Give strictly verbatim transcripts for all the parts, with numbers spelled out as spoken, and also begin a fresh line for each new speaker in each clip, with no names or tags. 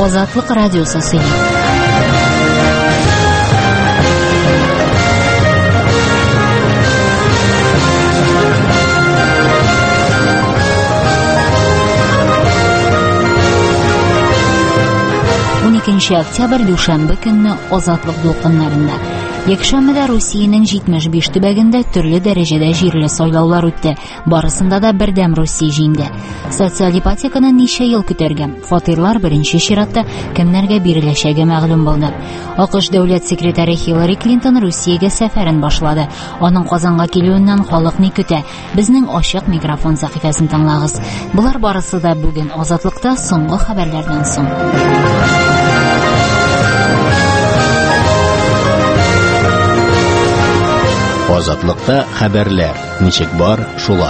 Азатлык радиосы сөйли. уникенче октябрь дүшәмбе көнне Азатлык дулкыннарында. Якшәмбедә Русиянең җитмеш биш төбәгендә төрле дәрәҗәдә җирле сайлаулар үтте. Барысында да бердәм Русия җиңде. Социаль ипотеканы ничә ел көтәргә, фатирлар беренче чиратта кемнәргә биреләчәге мәгълүм булды. АКШ дәүләт секретаре Хиллари Клинтон Русиягә сәфәрен башлады. Аның Казанга килүеннән халык ни көтә? Безнең ачык микрофон сәхифәсен тыңлагыз. Булар барысы да бүген Азатлыкта соңгы хәбәрләрдән соң.
Азатлыкта хәбәрләр. Ничек бар, шулай.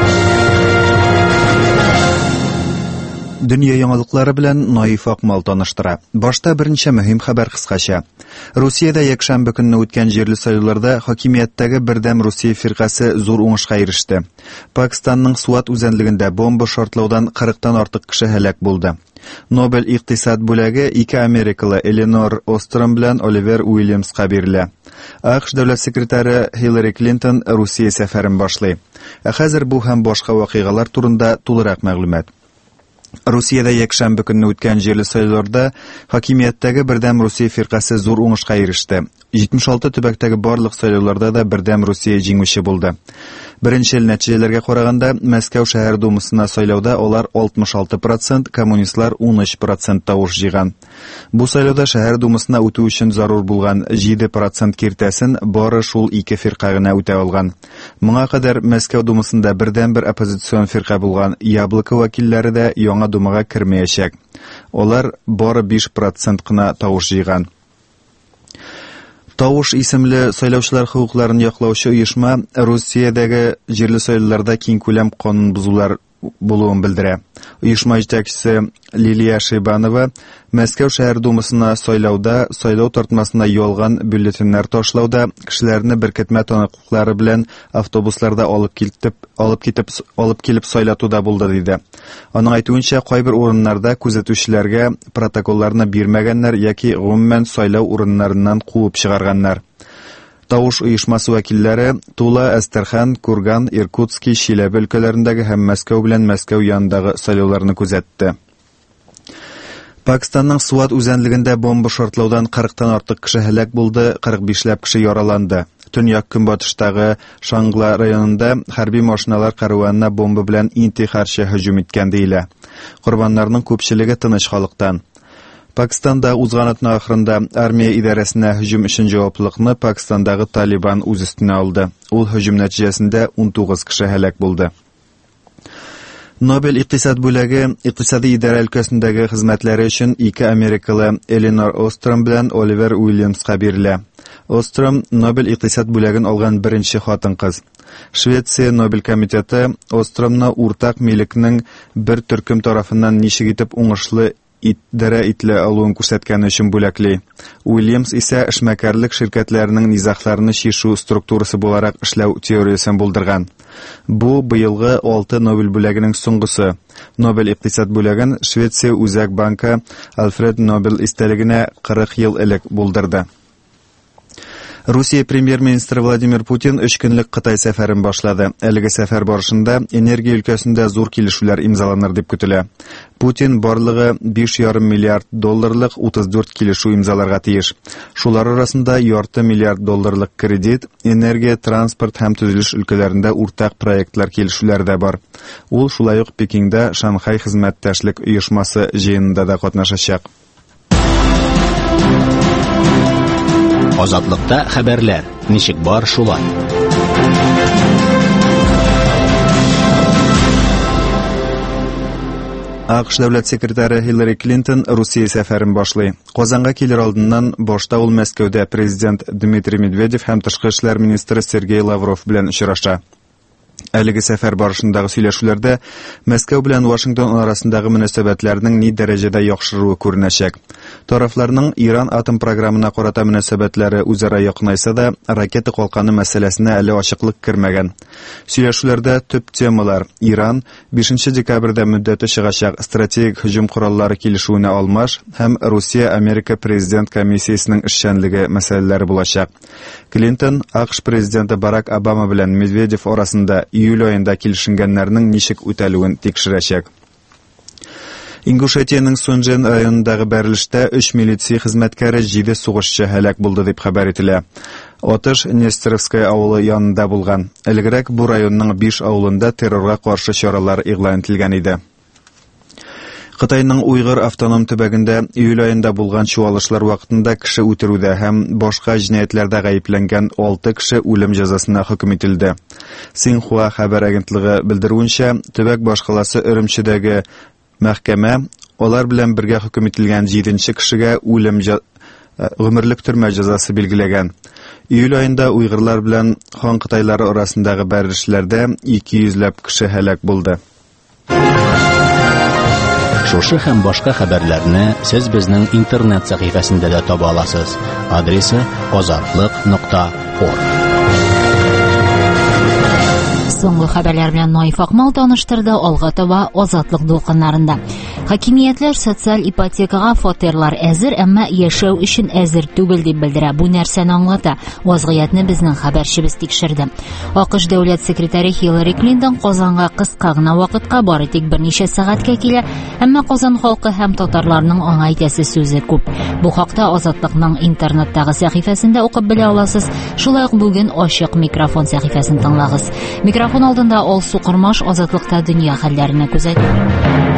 Дөнья яңалыклары белән Наиф Акмал таныштыра. Башта берничә мөһим хәбәр кыскача. Русиядә якшәмбе көнне үткән җирле сайлауларда хакимияттәге бердәм Русия фиркасы зур уңышка иреште. Пакистанның Суат үзәнлегендә бомба шартлаудан кырыктан артык кеше һәлак булды. Нобель икътисад бүләге ике америкалы Эленор Остром белән Оливер Уильямска бирелә. АКШ дәүләт секретаре Хиллари Клинтон Русия сәфәрен башлый. Ә хәзер бу һәм башка вакыйгалар турында тулырак мәгълүмат. Русиядә якшәмбе көнне үткән җирле сайлауларда хакимияттәге бердәм Русия фиркасы зур уңышка иреште. җитмеш алты төбәктәге барлык сайлауларда да бердәм Русия җиңүче булды. Беренче ел нәтиҗәләргә караганда Мәскәү шәһәр думасына сайлауда алар алтмыш алты процент, коммунистлар ун өч процент тавыш җыйган. Бу сайлауда шәһәр думасына үтү өчен зарур булган җиде процент киртәсен бары шул ике фирка гына үтә алган. Моңа кадәр Мәскәү думасында бердәм бер оппозицион фирка булган Яблоко вәкилләре дә яңа думага кермәячәк. Алар бары биш процент кына тавыш җыйган. Тавыш исемле сайлаучылар хукукларын яклаучы оешма Русиядәге җирле сайлауларда киң күләм канун бузулар булуын белдерә. Оешма җитәкчесе Лилия Шейбанова Мәскәү шәһәр думасына сайлауда сайлау тартмасына ялган бюллетеннәр ташлауда кешеләрне беркетмә таныклыклары белән автобусларда алып килеп алып китеп алып килеп сайлатуда булды диде. Аның әйтүенчә, кайбер урыннарда күзәтүчеләргә протоколларны бирмәгәннәр яки гомумән сайлау урыннарыннан куып чыгарганнар. Тавыш оешмасы вәкилләре Тула, Әстерхан, Курган, Иркутский, Чиләбе өлкәләрендәге һәм Мәскәү белән Мәскәү янындагы сайлауларны күзәтте. Пакистанның Суат үзәнлегендә бомба шартлаудан кырыктан артык кеше һәлак булды, кырык бишләп кеше яраланды. Төньяк көнбатыштагы Шангла районында хәрби машиналар кәрванына бомба белән интихарчы һөҗүм иткән диелә. Курбаннарның күпчелеге тыныч халыктан. Пакистанда узган атна ахырында армия идарәсенә һөҗүм өчен җаваплылыкны Пакистандагы Талибан үз өстенә алды. Ул һөҗүм нәтиҗәсендә ун тугыз кеше һәлак булды. Нобель икътисад бүләге икътисади идарә өлкәсендәге хезмәтләре өчен ике америкалы Эленор Остром белән Оливер Уильямска бирелә. Остром Нобель икътисад бүләген алган беренче хатын-кыз. Швеция Нобель комитеты Остромны уртак милекнең бер төркем тарафыннан ничек итеп уңышлы идарә ителә алуын күрсәткәне өчен бүләкли. Уильямс исә эшмәкәрлек ширкәтләренең низахларны чишү структурасы буларак эшләү теориясен булдырган. Бу быелгы алты Нобель бүләгенең соңгысы. Нобель икътисад бүләген Швеция Үзәк банкы Альфред Нобель истәлегенә кырык ел элек булдырды. Русия премьер-министры Владимир Путин өч көнлек Кытай сәфәрен башлады. Әлеге сәфәр барышында энергия өлкәсендә зур килешүләр имзаланыр дип көтелә. Путин барлыгы биш ярым миллиард долларлык утыз дүрт килешү имзаларга тиеш. Шулар арасында ярты миллиард долларлык кредит, энергия, транспорт һәм төзелеш өлкәләрендә уртак проектлар килешүләре дә бар. Ул шулай ук Пекиндә Шанхай хезмәттәшлек оешмасы җыенында да катнашачак.
Азатлыкта хәбәрләр. Ничек бар, шулай.
АКШ дәүләт секретаре Хиллари Клинтон Русия сәфәрен башлый. Казанга килер алдыннан башта ул Мәскәүдә президент Дмитрий Медведев һәм тышкы эшләр министры Сергей Лавров белән очраша. Әлеге сәфәр барышындагы сөйләшүләрдә Мәскәү белән Вашингтон арасындагы мөнәсәбәтләрнең ни дәрәҗәдә яхшыруы күренәчәк. Тарафларның Иран атом программына карата мөнәсәбәтләре үзара якынайса да, ракета калканы мәсьәләсенә әле ачыклык кермәгән. Сөйләшүләрдә төп темалар Иран бишенче декабрьдә мөддәте чыгачак стратегик һөҗүм кораллары килешүенә алмаш һәм Русия-Америка президент комиссиясенең эшчәнлеге мәсьәләләре булачак. Клинтон АКШ президенты Барак Обама белән Медведев арасында июль айында килешенгәннәрнең ничек үтәлүен тикшерәчәк. Ингушетиянең Сунжэн районындагы бәрелештә өч милиция хезмәткәре, җиде сугышчы һәлак булды дип хәбәр ителә. Отыш Нестеровская авылы янында булган. Элегрәк бу районның биш авылында террорга каршы чаралар игълан ителгән иде. Кытайның Уйгыр автоном төбәгендә июль айында булган чуалышлар вакытында кеше үтерүдә һәм башка җинаятьләрдә гаепләнгән алты кеше үлем җәзасына хөкем ителде. Синхуа хәбәр агентлыгы белдерүенчә, төбәк башкаласы Өремчедәге мәхкәмә алар белән бергә хөкем ителгән җиденче кешегә үлем гомерлек төрмә җәзасы билгеләгән. Июль айында уйгырлар белән хан кытайлары арасындагы бәрелешләрдә ике йөзләп кеше һәлак булды.
Шушы һәм башка хәбәрләрне сез безнең интернет сәхифәсендә дә таба аласыз. Адресы азатлык нокта орг.
Соңгы хәбәрләр белән Наиф Акмал таныштырды. Алга таба Азатлык дулкыннарында. Хакимиятләр социаль ипотекага фатирлар әзер, әмма яшәү өчен әзер түгел дип белдерә. Бу нәрсәне аңлата. Вазгыятьне безнең хәбәрчебез тикшерде. АКШ дәүләт секретаре Хиллари Клинтон Казанга кыска гына вакытка бары тик берничә сәгатькә килә, әмма Казан халкы һәм татарларның аңа әйтәсе сүзе күп. Бу хакта Азатлыкның интернеттагы сәхифәсендә укып белә аласыз. Шулай ук бүген ачык микрофон сәхифәсен тыңлагыз. Микрофон алдында Алсу Кырмаш Азатлыкта дөнья хәлләренә күзәтә.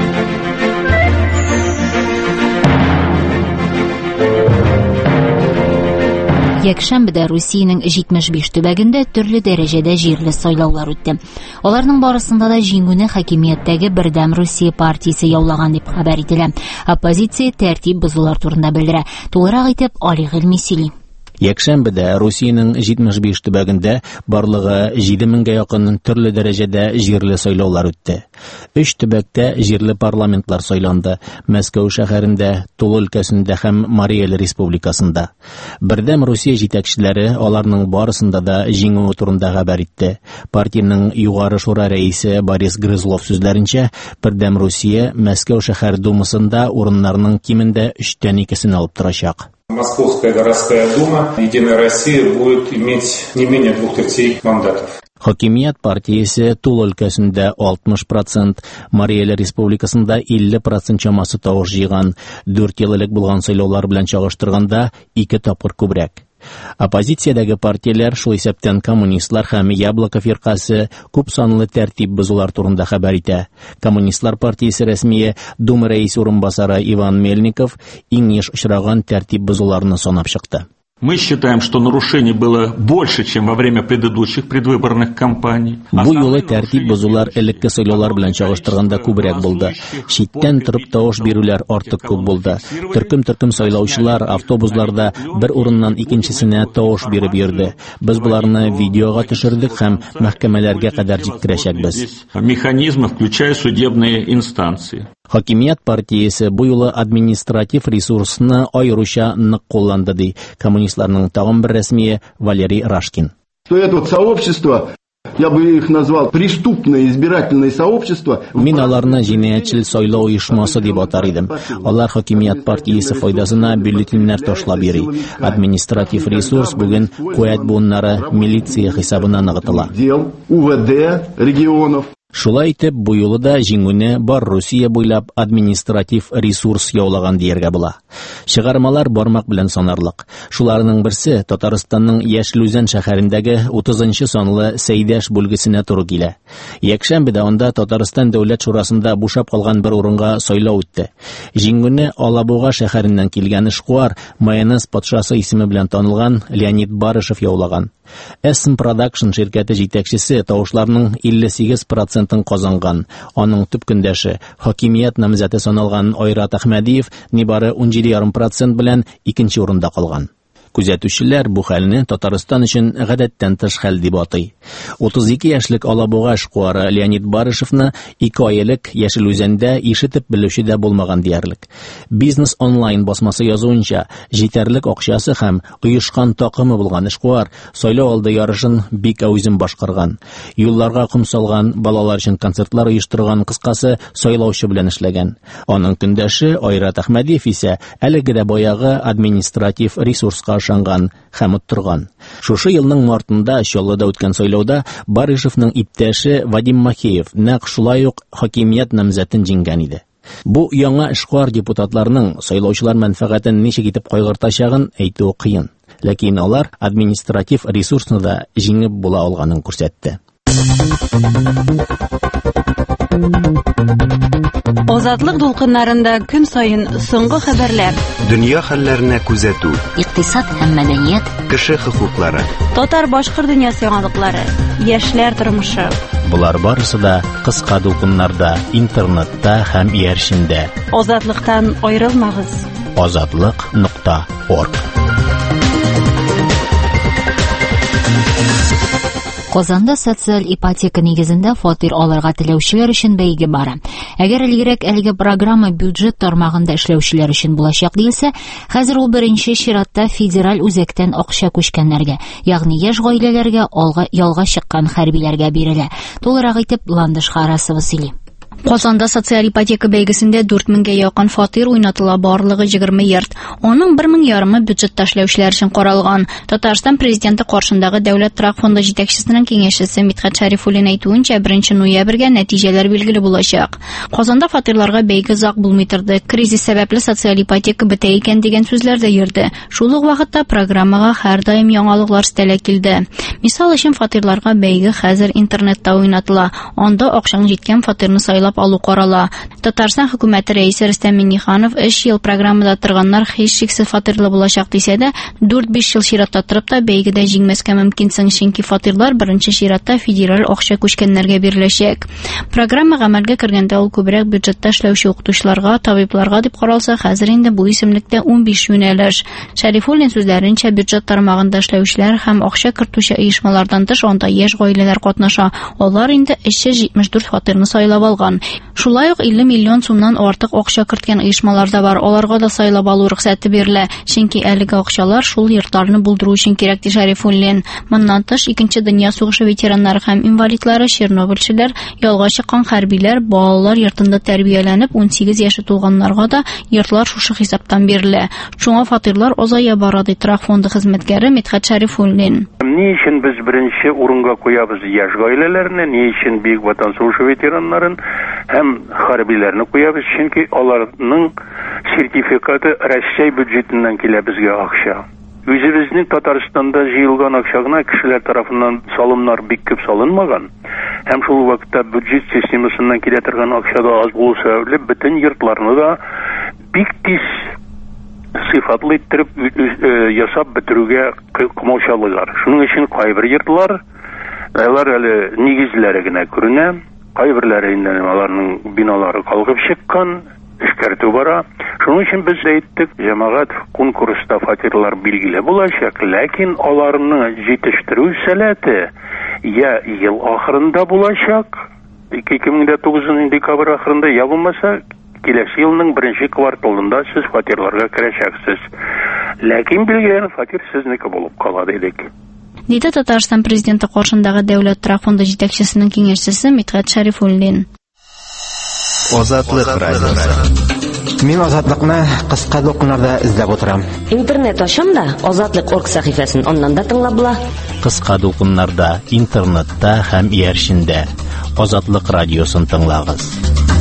Якшәмбедә Русиянең җитмеш биш төбәгендә төрле дәрәҗәдә җирле сайлаулар үтте. Аларның барысында да җиңүне хакимияттәге Бердәм Русия партиясе яулаган дип хәбәр ителә. Оппозиция тәртип бозулар турында белдерә. Тулырак итеп Али Гыйльми сөйли.
Якшәмбедә Русиянең җитмеш биш төбәгендә барлыгы җиде меңгә якын төрле дәрәҗәдә җирле сайлаулар үтте. Өч төбәктә җирле парламентлар сайланды. Мәскәү шәһәрендә, Тула өлкәсендә һәм Марий-Эл республикасында. Бердәм Русия җитәкчеләре аларның барысында да җиңү турында хәбәр итте. Партияның югары шура рәисе Борис Грызлов сүзләренчә, Бердәм Русия Мәскәү шәһәр думасында урыннарның кимендә өчтән икесен алып торачак.
Московская городская дума, Единая Россия будет иметь не менее двух третей мандатов.
Хакимият партиясе Тула өлкәсендә алтмыш процент, Марий-Эл республикасында илле процент чамасы тавыш җыйган. Дүрт ел элек булган сайлаулар белән чагыштырганда ике тапкыр күбрәк. Оппозициядәге партияләр, шул исәптән коммунистлар һәм Яблоко фиркасы күп санлы тәртип бозулар турында хәбәр итә. Коммунистлар партиясе рәсмие Дума рәисе урынбасары Иван Мельников иң еш очраган тәртип бозуларны санап чыкты.
Мы считаем, что нарушений было больше, чем во время предыдущих предвыборных кампаний.
Бу юлы тәртип бозулар элекке сайлаулар белән чагыштырганда күбрәк булды. Читтән торып тавыш бирүләр артык күп булды. Төркем-төркем сайлаучылар автобусларда бер урыннан икенчесенә тавыш биреп йөрде. Без буларны видеога төшердек һәм мәхкәмәләргә кадәр җиткерәчәкбез.
Механизмы, включая судебные инстанции.
Хакимият партиясе бу юлы административ ресурсны аеруча нык кулланды ди коммунистларның тагын бер рәсмие Валерий Рашкин.
Что это вот сообщество, я бы их назвал преступное избирательное сообщество.
Мин аларны җинаятьчел сайлау оешмасы дип атар идем. Алар хакимият партиясе файдасына бюллетеннәр ташлап йөри. Административ ресурс бүген куәт буыннары милиция хисабына ныгытыла.
УВД регионов.
Шулай итеп, бу юлы да җиңүне бар Русия буйлап административ ресурс яулаган дияргә була. Чыгармалар бармак белән санарлык. Шуларның берсе Татарстанның Яшелүзән шәһәрендәге утызынчы санлы Сәйдәш бүлгесенә туры килә. Якшәмбедә анда Татарстан дәүләт шурасында бушап калган бер урынга сайлау үтте. Җиңүне Алабуга шәһәреннән килгән эшкуар, майонез патшасы исеме белән танылган Леонид Барышев яулаган. Эсм Продакшн ширкәте җитәкчесе тавышларның илле сигез процентын казанган. Аның төп көндәше хакимият намзәте саналган Айрат Әхмәдиев нибары ун җиде ярым процент белән икенче урында калган. Күзәтүчеләр бу хәлне Татарстан өчен гадәттән тыш хәл дип атый. утыз ике яшьлек Алабуга эшкуары Леонид Барышевны ике ай элек Яшел Үзәндә ишетеп белүче дә булмаган диярлек. Бизнес онлайн басмасы язуынча, җитәрлек акчасы һәм оешкан такымы булган эшкуар сайлау алды ярышын бик әүзем башкарган. Юлларга ком салган, балалар өчен концертлар оештырган, кыскасы сайлаучы белән эшләгән. Аның көндәше Айрат Әхмәдиев исә әлеге дә баягы административ ресурска ышанган һәм оттырган. Шушы елның мартында Чаллыда үткән сайлауда Барышевның иптәше Вадим Махеев нәкъ шулай ук хакимият намзәтен җиңгән иде. Бу яңа эшкуар депутатларның сайлаучылар мәнфәгатен ничек итеп кайгыртачагын әйтү кыен. Ләкин алар административ ресурсны да җиңеп була алганын күрсәтте.
Азатлык дулкыннарында көн сайын соңгы хәбәрләр.
Дөнья хәлләренә күзәтү.
Икътисад һәм мәдәният.
Кеше хокуклары.
Татар-башкорт дөньясы яңалыклары. Яшьләр тормышы.
Булар барысы да кыска дулкыннарда, интернетта һәм иярчендә.
Азатлыктан аерылмагыз.
азатлык нокта орг.
Казанда социаль ипотека нигезендә фатир алырга теләүчеләр өчен бәйге бара. Әгәр элгәрәк әлеге программа бюджет тармагында эшләүчеләр өчен булачак диелсә, хәзер ул беренче чиратта федераль үзәктән акча күчкәннәргә, ягъни яшь гаиләләргә, алга ялга чыккан хәрбиләргә бирелә. Тулырак итеп Ландыш Харасова сөйли.
Казанда социаль ипотека бәйгесендә дүрт меңгә якын фатир уйнатыла, барлыгы егерме йорт. Аның бер мең ярымы бюджетта эшләүчеләр өчен каралган. Татарстан президенты каршындагы Дәүләт торак фонды җитәкчесенең киңәшчесе Митхат Шәрифуллин әйтүенчә, беренче ноябрьгә нәтиҗәләр билгеле булачак. Казанда фатирларга бәйге зак булмый торды. Кризис сәбәпле социаль ипотека бетә икән дигән сүзләр дә йөрде. Шул ук вакытта программага һәр даим яңалыклар стәлә килде. Мисал өчен фатирларга бәйге хәзер интернетта уйнатыла. Анда акчаң җиткән фатирны сайлап алу карала. Татарстан хөкүмәте рәисе Рөстәм Миңнеханов өч ел программада торганнар һичшиксез фатирлы булачак дисә дә, дүрт-биш ел чиратта торып та бәйгедә җиңмәскә мөмкинсең, чөнки фатирлар беренче чиратта федераль акча күчкәннәргә биреләчәк. Программа гамәлгә кергәндә ул күбрәк бюджетта эшләүче укытучыларга, табибларга дип каралса, хәзер инде бу исемлектә ун биш юнәлеш. Шәрифуллин сүзләренчә, бюджет тармагында эшләүчеләр һәм акча кертүче оешмалардан тыш анда яшь гаиләләр катнаша. Алар инде өч йөз җитмеш дүрт фатирны сайлап алган. Шулай ук илле миллион сумнан артык акча керткән оешмалар да бар. Аларга да сайлап алу рөхсәте бирелә, чөнки әлеге акчалар шул йортларны булдыру өчен кирәк ди Шәрифуллин. Моннан тыш икенче дөнья сугышы ветераннары һәм инвалидлары, чернобыльчеләр, ялга чыккан хәрбиләр, балалар йортында тәрбияләнеп ун сигез яше тулганнарга да йортлар шушы хисаптан бирелә. Шуңа фатирлар азая бара ди торак фонды хезмәткәре Митхат Шәрифуллин.
Ни өчен без беренче урынга куябыз яшь гаиләләрне, ни өчен бик ватан сугышы ветераннарын һәм хәрбиләрне куябыз, чөнки аларның сертификаты Россия бюджетыннан килә безгә акча. Үзебезнең Татарстанда җыелган акча гына кешеләр тарафыннан салымнар бик күп салынмаган. Һәм шул вакытта бюджет системасыннан килә торган акча да аз булу сәбәпле бөтен йортларны да бик тиз сыйфатлы иттереп ясап бетерүгә кымаучалыйлар. Шуның өчен кайбер йортлар алар әле нигезләре генә күренә, кайберләре инде аларның биналары калкып чыккан, эшкәртү бара. Шуның өчен без әйттек, җәмәгать конкурста фатирлар билгеле булачак, ләкин аларны җитештерү сәләте я ел ахырында булачак, ике мең тугызынчы декабрь ахырында, я булмаса киләсе елның беренче кварталында сез фатирларга керәчәксез. Ләкин билгеле фатир сезнеке булып кала дидек.
Диде Татарстан президенты каршындагы Дәүләт торак фонды җитәкчесенең киңәшчесе Митхат Шәрифуллин.
Азатлык радиосы.
Мин азатлыкны кыска докумнарда эзләп утырам.
Интернет ачам да Азатлык орг сәхифәсен аннан да тыңлап була.
Кыска докумнарда, интернетта һәм иярчендә Азатлык радиосын тыңлагыз.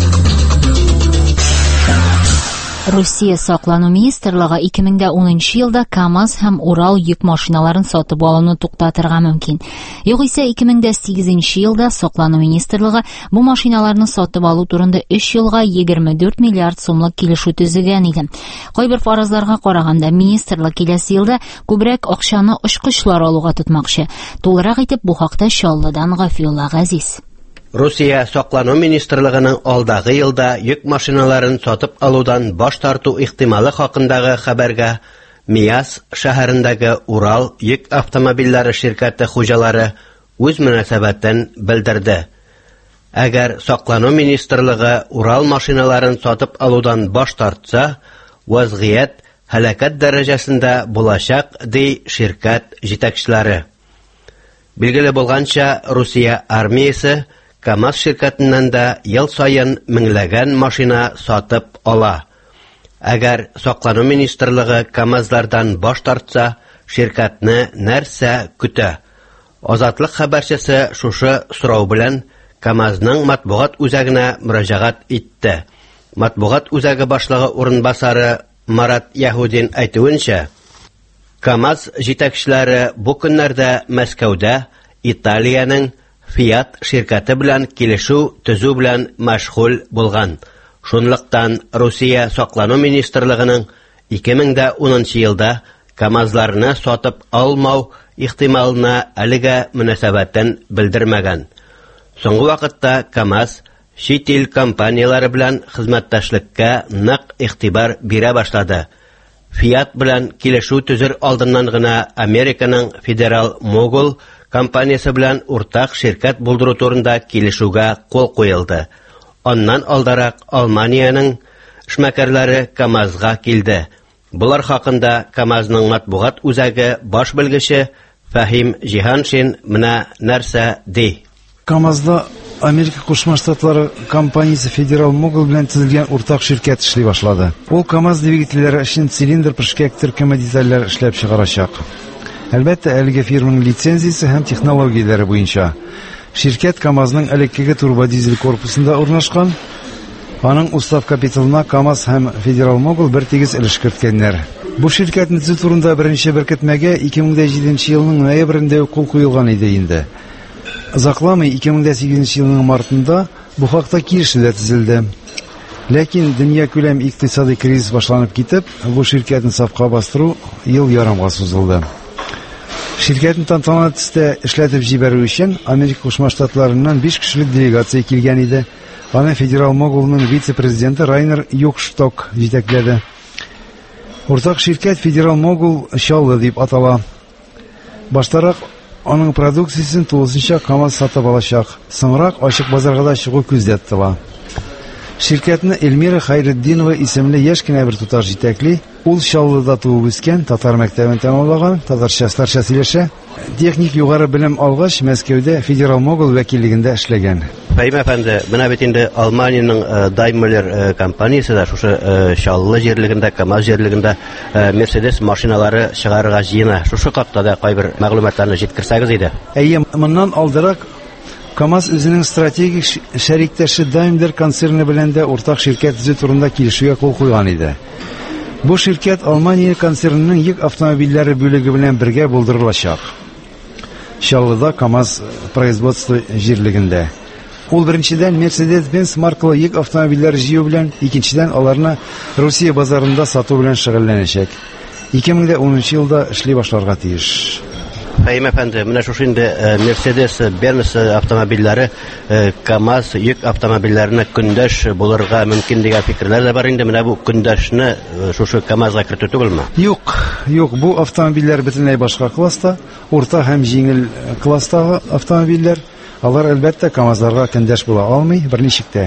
Россия саклану министрлыгы ике мең унынчы елда КАМАЗ һәм Урал йөк машиналарын сатып алуны туктатырга мөмкин. Югыйсә ике мең сигезенче елда саклану министрлыгы бу машиналарны сатып алу турында өч елга егерме дүрт миллиард сумлык килешү төзегән иде. Кайбер фаразларга караганда министрлык киләсе елда күбрәк акчаны очкычлар алуга тотмакчы. Тулырак итеп бу хакта Чаллыдан Гафиулла Газиз.
Россия саклану министрлыгының алдагы елда йөк машиналарын сатып алудан баш тарту ихтималы хакындагы хәбәргә Мияс шәһәрендәге Урал йөк автомобильләре ширкәте хуҗалары үз мөнәсәбәтен белдерде. Әгәр саклану министрлыгы Урал машиналарын сатып алудан баш тартса, вазгыять һәлакәт дәрәҗәсендә булачак, ди ширкәт җитәкчеләре. Билгеле булганча, Русия армиясе КАМАЗ ширкәтеннән дә ел сайын меңләгән машина сатып ала. Әгәр саклану министрлыгы КАМАЗлардан баш тартса, ширкәтне нәрсә көтә? Азатлык хәбәрчесе шушы сорау белән КАМАЗның матбугат үзәгенә мөрәҗәгать итте. Матбугат үзәге башлыгы урынбасары Марат Яһудин әйтүенчә, КАМАЗ җитәкчеләре бу көннәрдә Мәскәүдә Италиянең Fiat ширкәте белән килешү төзү белән мәшгуль булган. Шунлыктан Русия саклану министрлыгының ике мең унынчы елда КАМАЗларны сатып алмау ихтималына әлегә мөнәсәбәтен белдермәгән. Соңгы вакытта КАМАЗ чит ил компанияләре белән хезмәттәшлеккә нык игътибар бирә башлады. Fiat белән килешү төзер алдыннан гына Американың Федерал Mogul компаниясе белән уртак ширкәт булдыру турында килешүгә кул куелды. Аннан алдарак Алманиянең эшмәкәрләре КАМАЗга килде. Булар хакында КАМАЗның матбугат үзәге баш белгече Фәһим Җиһаншин менә нәрсә ди.
КАМАЗда Америка Кушма Штатлары компаниясе Федерал Mogul белән төзелгән уртак ширкәт эшли башлады. Ул КАМАЗ двигательләре өчен цилиндр прыжкәк төркеме детальләр эшләп чыгарачак. Әлбәттә, әлеге фирманың лицензиясе һәм технологияләре буенча. Ширкәт КАМАЗның элеккеге турбодизель корпусында урнашкан. Аның устав капиталына КАМАЗ һәм Федерал Mogul бер тигез өлеш керткәннәр. Бу ширкәтне төзү турында беренче беркетмәгә ике мең җиденче елның ноябрендә кул куелган иде инде. Озакламый ике мең сигезенче елның мартында бу хакта килешүләр төзелде. Ләкин дөнья күләм икътисади кризис башланып китеп, бу ширкәтне сафка бастыру ел ярымга сузылды. Ширкәтне тантаналы төстә эшләтеп җибәрү өчен Америка Кушма Штатларыннан биш кешелек делегация килгән иде. Аны Федерал Mogulның вице-президенты Райнер Юкшток җитәкләде. Уртак ширкәт Федерал Mogul Шаллы дип атала. Баштарак аның продукциясен тулысынча КАМАЗ сатып алачак. Соңрак ачык базарга да чыгу күздә тотыла. Ширкәтне Эльмира Хайретдинова исемле яшь кенә бер туташ җитәкли. Ул Шаллыда туып үскән, татар мәктәбен тәмамлаган, татарча старча сөйләшә. Техник югары белем алгач, Мәскәүдә Федерал Mogul вәкиллегендә эшләгән.
Фәһим әфәнде, менә бит инде Алманиянең Daimler компаниясе дә шушы Шаллы җирлегендә, КАМАЗ җирлегендә Mercedes машиналары чыгарырга җыена. Шушы капта да кайбер мәгълүматларны җиткерсәгез иде.
Әйе, моннан алдарак КАМАЗ үзенең стратегик шәриктәше Daimler концерны белән дә уртак ширкәт төзү турында килешүгә кул куйган иде. Бу ширкәт Алмания концернының йөк автомобильләре бүлеге белән бергә булдырылачак. Шаллыда КАМАЗ производство җирлегендә. Ул беренчедән Mercedes-Benz маркалы йөк автомобильләре җыю белән, икенчедән аларны Русия базарында сату белән шөгыльләнәчәк. ике мең унынчы елда эшли башларга тиеш.
Фәһим әфәнде, менә шушы инде Mercedes-Benz автомобильләре КАМАЗ йөк автомобильләренә көндәш булырга мөмкин дигән фикерләр дә бар инде. Менә бу көндәшне шушы КАМАЗга кертү түгелме?
Юк, юк, бу автомобильләр бөтенләй башка класста, урта һәм җиңел класстагы автомобильләр. Алар әлбәттә КАМАЗларга көндәш була алмый, берничек тә.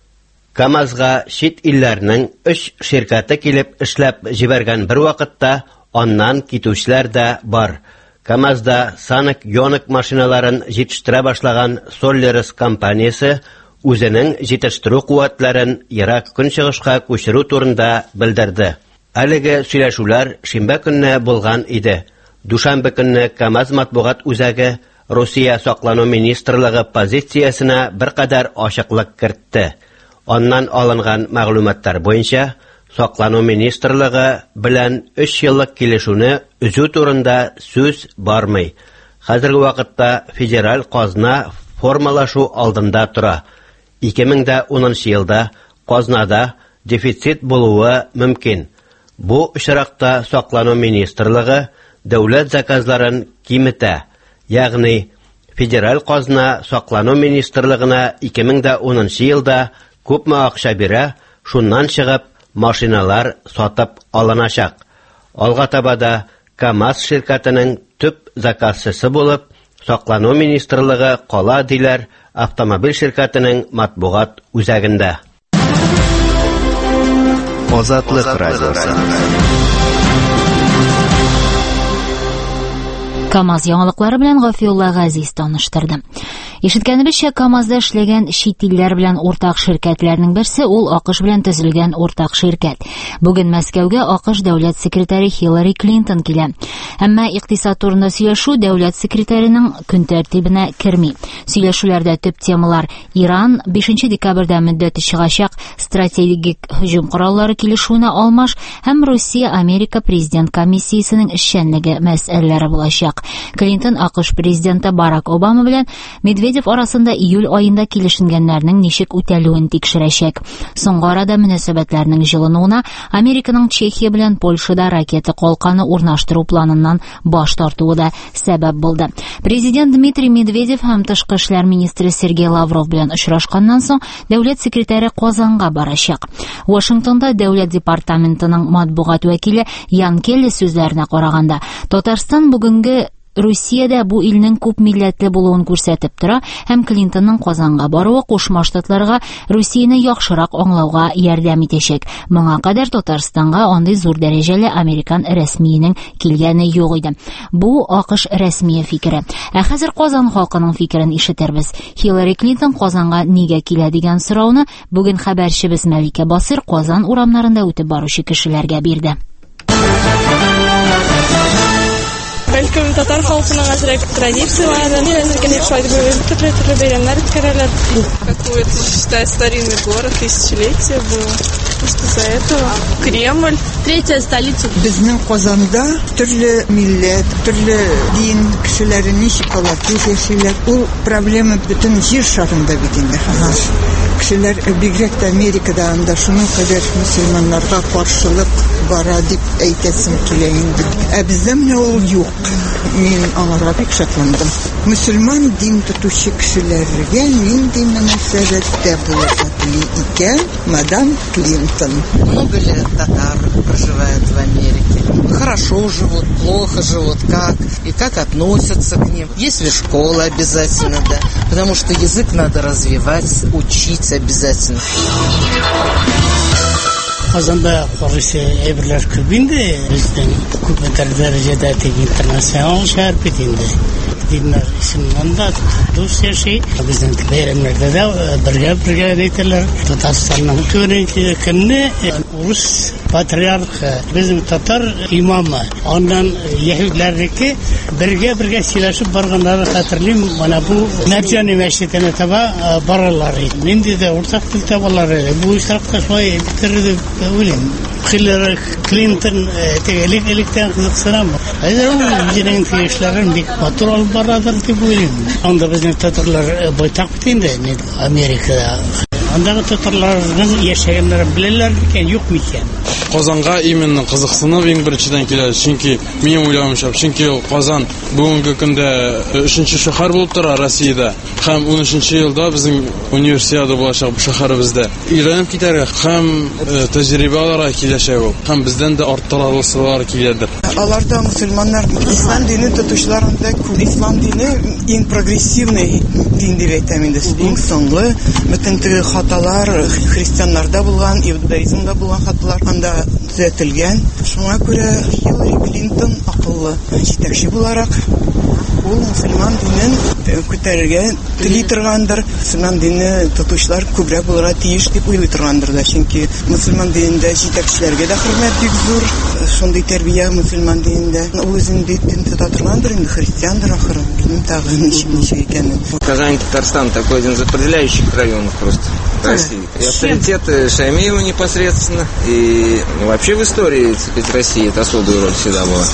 КАМАЗга чит илләрнең өч ширкәте килеп эшләп җибәргән бер вакытта аннан китүчләр дә бар. КАМАЗда санык-йонык машиналарын җитештерә башлаган Soleris компаниясе үзенең җитештерү куәтләрен ерак көнчыгышка күчерү турында белдерде. Әлеге сөйләшүләр шимбә көнне булган иде. Душанбе көнне КАМАЗ матбугат үзәге Русия саклану министрлыгы позициясенә беркадәр ачыклык кертте. Аннан алынган мәгълүматлар буенча, саклану министрлыгы белән өч еллык килешүне үзү турында сүз бармый. Хәзерге вакытта федераль казна формалашу алдында тора. ике мең унынчы елда казнада дефицит булуы мөмкин. Бу очракта саклану министрлыгы дәүләт заказларын киметә. Ягъни федераль казна саклану министрлыгына ике мең унынчы елда күпме акча бирә, шуннан чыгып машиналар сатып алыначак. Алга табада КАМАЗ şirkәтенең төп заказчысы булып, Саклану министрлыгы кала диләр автомобиль şirkәтенең матбугат үзәгендә.
Азатлык радиосы.
КАМАЗ яңалыклары белән Гафиулла Газиз таныштырды. Ишеткәнебезчә, КАМАЗда эшләгән чит илләр белән уртак şirkәтләрнең берсе ул АКШ белән төзелгән уртак şirkәт. Бүген Мәскәүгә АКШ дәүләт секретаре Хиллари Клинтон килә. Әмма икътисад турында сөйләшү дәүләт секретарының көн тәртибенә керми. Сөйләшүләрдә төп темалар Иран бишенче декабрьдә мөддәте чыгачак стратегик һөҗүм кораллары килешүенә алмаш һәм Россия-Америка президент комиссиясенең эшчәнлеге мәсьәләләре булачак. Клинтон АКШ президенты Барак Обама белән Медведев арасында июль айында килешенгәннәрнең ничек үтәлүен тикшерәчәк. Соңгы арада мөнәсәбәтләрнең җылынуына Американың Чехия белән Польшада ракета калканы урнаштыру планыннан баш тартуы да сәбәп булды. Президент Дмитрий Медведев һәм тышкы эшләр министры Сергей Лавров белән очрашканнан соң дәүләт секретаре Казанга барачак. Вашингтонда дәүләт департаментының матбугат вәкиле Ян Келли сүзләренә караганда, Татарстан бүгенге Русиядә бу илнең күп милләтле булуын күрсәтеп тора һәм Клинтонның Казанга баруы Кушма Штатларга Русияне яхшырак аңлауга ярдәм итәчәк. Моңа кадәр Татарстанга андый зур дәрәҗәле американ рәсмиенең килгәне юк иде. Бу АКШ рәсмие фикере. Ә хәзер Казан халкының фикерен ишетербез. Хиллари Клинтон Казанга нигә килә дигән сорауны бүген хәбәрчебез Мәликә Басыр Казан урамнарында үтеп баручы кешеләргә бирде.
Бәлкем татар халкының азрак традициялары, нәзеркән шулай дип төрле-төрле бәйрәмнәр үткәрәләр. Какой-то, считай, старинный город, тысячелетие было. Просто из-за этого Кремль, третья столица.
Безнең Казанда төрле милләт, төрле дин кешеләре ничек алар яшиләр. Ул проблема бөтен җир шарында бит инде. Кешеләр бигрәк тә Америкада анда шуның кадәр мөселманнарга каршылык бара дип әйтәсем килә инде. Ә бездә менә ул юк. Мин аңарга бик шатландым. Мөселман дин тотучы кешеләргә нинди мөнәсәбәттә булырга тели икән мадам Клинтон.
Много лет татар проживают в Америке. Хорошо живут, плохо живут, как и как относятся к ним. Есть ли школа обязательно, да? Потому что язык надо развивать, учить обязательно.
Казанда корысы әйберләр күп инде, безнең күпмедер дәрәҗәдә тик интернационал шәһәр бит инде. Диннәр исемнәндә дус яши, безнең бәйрәмнәрдә дә бергә-бергә әйтәләр. Татарстанның көрәнче көнне урыс патриархы, безнең татар имамы, аннан яһүдләрнеке бергә-бергә сөйләшеп барганнары хәтерлим. Менә бу Нәҗани мәчетенә таба баралар. Нинди дә уртак тел табалар. Бу ишракта шулай битерде Уильям Хиллари Клинтон тегелек электән кызыксынам. Хәзер ул үзенең эшләрен бик матур алып барадыр дип уйлыйм. Анда безнең татарлар байтак бит инде Америкада. Андагы татарларның яшәгәннәре беләләр икән, юк микән?
Казанга именно кызыксынып иң беренчедән килә, чөнки минем уйлавымча, чөнки Казан бүгенге көндә өченче шәһәр булып тора Россиядә. Һәм унөченче елда безнең универсиада булачак бу шәһәребездә. Өйрәнеп китәргә һәм тәҗрибә алырга киләчәк ул. Һәм бездән дә арттырылсалар киләдер.
Аларда мөселманнар ислам дине тотучыларында күп. Ислам дине иң прогрессивный дин дип әйтәм инде. Иң соңгы бөтен теге хаталар христианнарда булган, иудаизмда булган хаталар анда төзәтелгән. Шуңа күрә Хиллари Клинтон акыллы җитәкче буларак ул мөселман динен күтәрергә тели торгандыр. Мөселман дине тотучылар күбрәк булырга тиеш дип уйлый торгандыр да. Чөнки мөселман динендә җитәкчеләргә дә хөрмәт бик зур. Шундый тәрбия мөселман динендә. Ул үзен дин тота торгандыр, инде христиандыр ахры. Bilmem тагы ничек икәнен.
Казань, Татарстан такой один из определяющих районов просто России. И авторитет Шаймиева непосредственно. И ну, вообще в истории, так сказать, России это особую роль всегда была.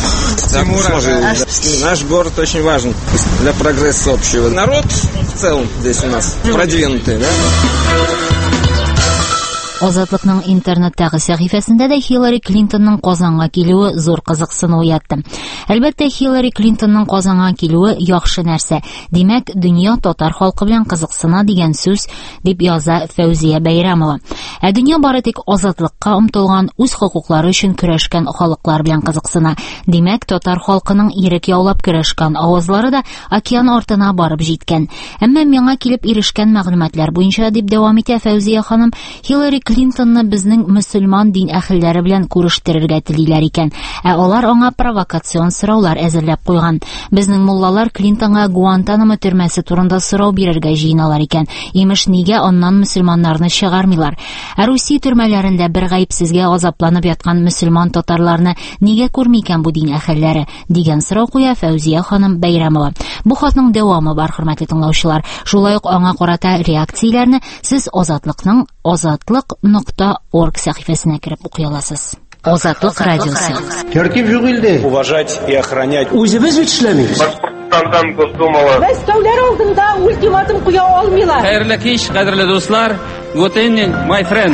Наш город очень важен для прогресса общего. Народ в целом здесь у нас продвинутый, да?
Азатлыкның интернеттагы сәхифәсендә дә Хиллари Клинтонның Казанга килүе зур кызыксыну уятты. Әлбәттә, Хиллари Клинтонның Казанга килүе яхшы нәрсә. Димәк, дөнья татар халкы белән кызыксына дигән сүз, дип яза Фәүзия Бәйрәмова. Ә дөнья бары тик азатлыкка омтылган, үз хокуклары өчен көрәшкән халыклар белән кызыксына. Димәк, татар халкының ирек яулап көрәшкән авазлары да океан артына барып җиткән. Әмма миңа килеп ирешкән мәгълүматлар буенча, дип дәвам итә Фәүзия ханым, Хиллари Клинтонны безнең мөселман дин әһелләре белән күрештерергә телиләр икән, ә алар аңа провокацион сораулар әзерләп куйган. Безнең муллалар Клинтонга Гуантанамо төрмәсе турында сорау бирергә җыйналар икән. Имеш, нигә аннан мөселманнарны чыгармыйлар? Ә Русия төрмәләрендә бер гаепсезгә азапланып яткан мөселман татарларны нигә күрми икән бу дин әһелләре? Дигән сорау куя Фәүзия ханым Бәйрәмова. Бу хатның дәвамы бар, хөрмәтле тыңлаучылар. Шулай ук аңа карата реакцияләрне сез Азатлыкның азатлык нокта орг сәхифәсенә кереп укый аласыз. Азатлык радиосы.
Тәртип юк илдә. Уважать и охранять. Үзебез бит эшләмибез.
Башкортстандан Госдумалы.
Мәскәүләр алдында ультиматум куя алмыйлар.
Хәерле кич, кадерле дуслар. Good evening, my friends.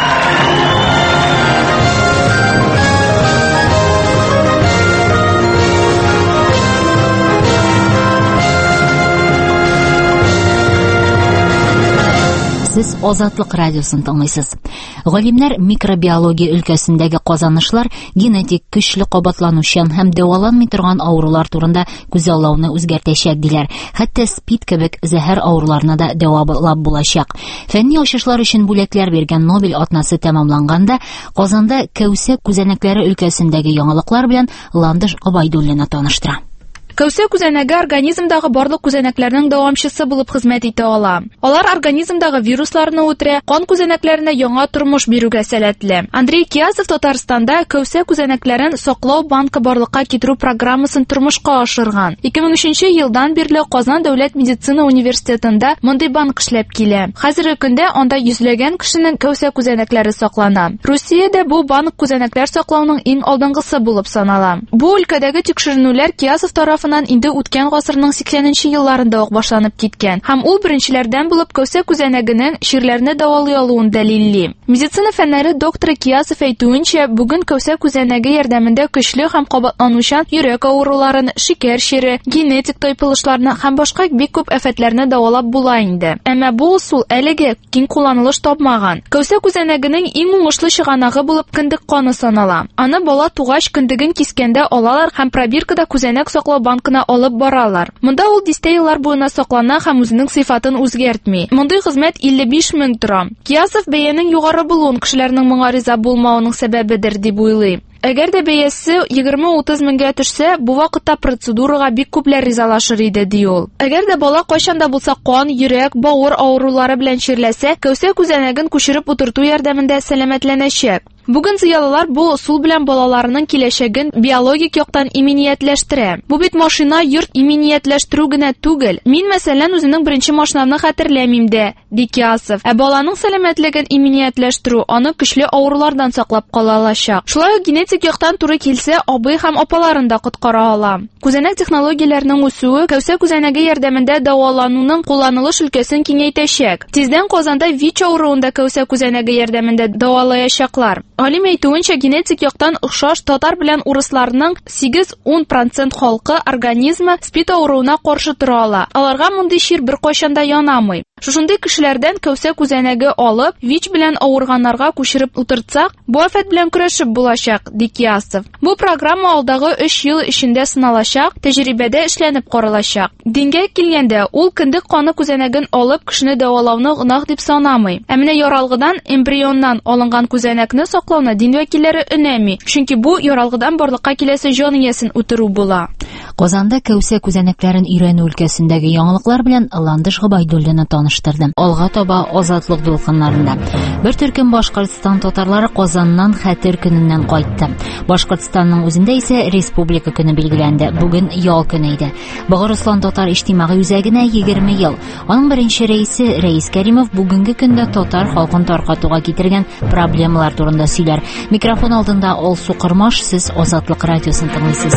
Сез Азатлык радиосын тыңлыйсыз. Галимнәр микробиология өлкәсендәге казанышлар генетик көчле кабатланучан һәм дәваланмый торган авырулар турында күзаллауны үзгәртәчәк диләр. Хәтта спид кебек зәһәр авыруларына да дәвалап булачак. Фәнни ачышлар өчен бүләкләр биргән Нобель атнасы тәмамланганда, Казанда Кәүсә күзәнәкләре өлкәсендәге яңалыклар белән Ландыш Габайдуллина таныштыра.
Кәүсә күзәнәге организмдагы барлык күзәнәкләрнең дәвамчысы булып хезмәт итә ала. Алар организмдагы вирусларны үтерә, кан күзәнәкләренә яңа тормыш бирүгә сәләтле. Андрей Киязов Татарстанда кәүсә күзәнәкләрен саклау банкы барлыкка китерү программасын тормышка ашырган. ике мең өченче елдан бирле Казан дәүләт медицина университетында мондый банк эшләп килә. Хәзерге көндә анда йөзләгән кешенең кәүсә күзәнәкләре саклана. Русиядә бу банк күзәнәкләр саклауның иң алдынгысы булып санала. Бу өлкәдәге тикшеренүләр Киязов тарафынан инде үткән гасырның сиксәненче елларында ук башланып киткән. Һәм ул беренчеләрдән булып кәүсә күзәнәгенең ширләрне дәвалый алуын дәлилли. Медицина фәннәре докторы Киязов әйтүенчә, бүген кәүсә күзәнәге ярдәмендә көчле һәм кабатланучан йөрәк авыруларын, шикәр шире, генетик тайпылышларны һәм башка бик күп афәтләрне дәвалап була инде. Әмма бу усул әлегә киң кулланылыш тапмаган. Кәүсә күзәнәгенең иң уңышлы чыганагы булып кендек каны санала. Аны бала тугач кендеген кискәндә алалар һәм пробиркада күзәнәк саклау банкына алып баралар. Монда ул дистә еллар буена саклана һәм үзенең сыйфатын үзгәртми. Мондый хезмәт илле биш мең тора. Киязов бәянең югары булуын кешеләрнең моңа риза булмавының сәбәбедер дип уйлый. Әгәр дә бәясе егерме-утыз меңгә төшсә, бу вакытта процедурага бик күпләр ризалашыр иде, ди ул. Әгәр дә бала кайчанда булса кан, йөрәк, бавыр авырулары белән ширләсә, кәүсә күзәнәген күчереп утырту ярдәмендә сәламәтләнәчәк. Бүген зыялылар бу усул белән балаларының киләчәген биологик яктан иминиятләштерә. Бу бит машина йорт иминиятләштерү генә түгел. Мин мәсәлән үзенең беренче машинамны хәтерләмим дә, ди Киязов. Ә баланың сәламәтлеген иминиятләштерү аны көчле авырулардан саклап кала алачак. Шулай ук генетик яктан туры килсә, абый һәм апаларын да коткара ала. Күзәнәк технологияләренең үсүе кәүсә күзәнәге ярдәмендә дәвалануның кулланылыш өлкәсен киңәйтәчәк. Тиздән Казанда ВИЧ авыруында кәүсә күзәнәге ярдәмендә дәвалаячаклар. Алим әйтүенчә, генетик яктан охшаш татар белән урысларның сигез-ун процент халкы организмы спид авыруына каршы тора ала. Аларга мондый чир бер кайчанда янамый. Шушындый кешеләрдән кәүсә күзәнәге алып, ВИЧ белән авырганнарга күчереп утыртсак, бу афәт белән көрәшеп булачак, ди Киязов. Бу программа алдагы өч ел эчендә сыналачак, тәҗрибәдә эшләнеп каралачак. Дингә килгәндә, ул кендек каны күзәнәген алып кешене дәвалауны гынах дип санамый. Ә менә яралгыдан эмбрионнан алынган күзәнәкне саклауны дин вәкилләре өнәми, чөнки бу яралгыдан барлыкка киләсе җан иясен үтерү була.
Казанда кәүсә күзәнәкләрен өйрәнү өлкәсендәге яңалыклар белән Ландыш Габайдуллина таныштырды. Алга таба Азатлык дулкыннарында. Бер төркем Башкортстан татарлары Казаннан Хәтер көненнән кайтты. Башкортстанның үзендә исә республика көне билгеләнде. Бүген ял көне иде. Богырыслан татар иҗтимагый үзәгенә егерме ел. Аның беренче рәисе Рәис Кәримов бүгенге көндә татар халкын таркатуга китергән проблемалар турында сөйләр. Микрофон алдында Алсу Кырмаш, сез Азатлык радиосын тыңлыйсыз.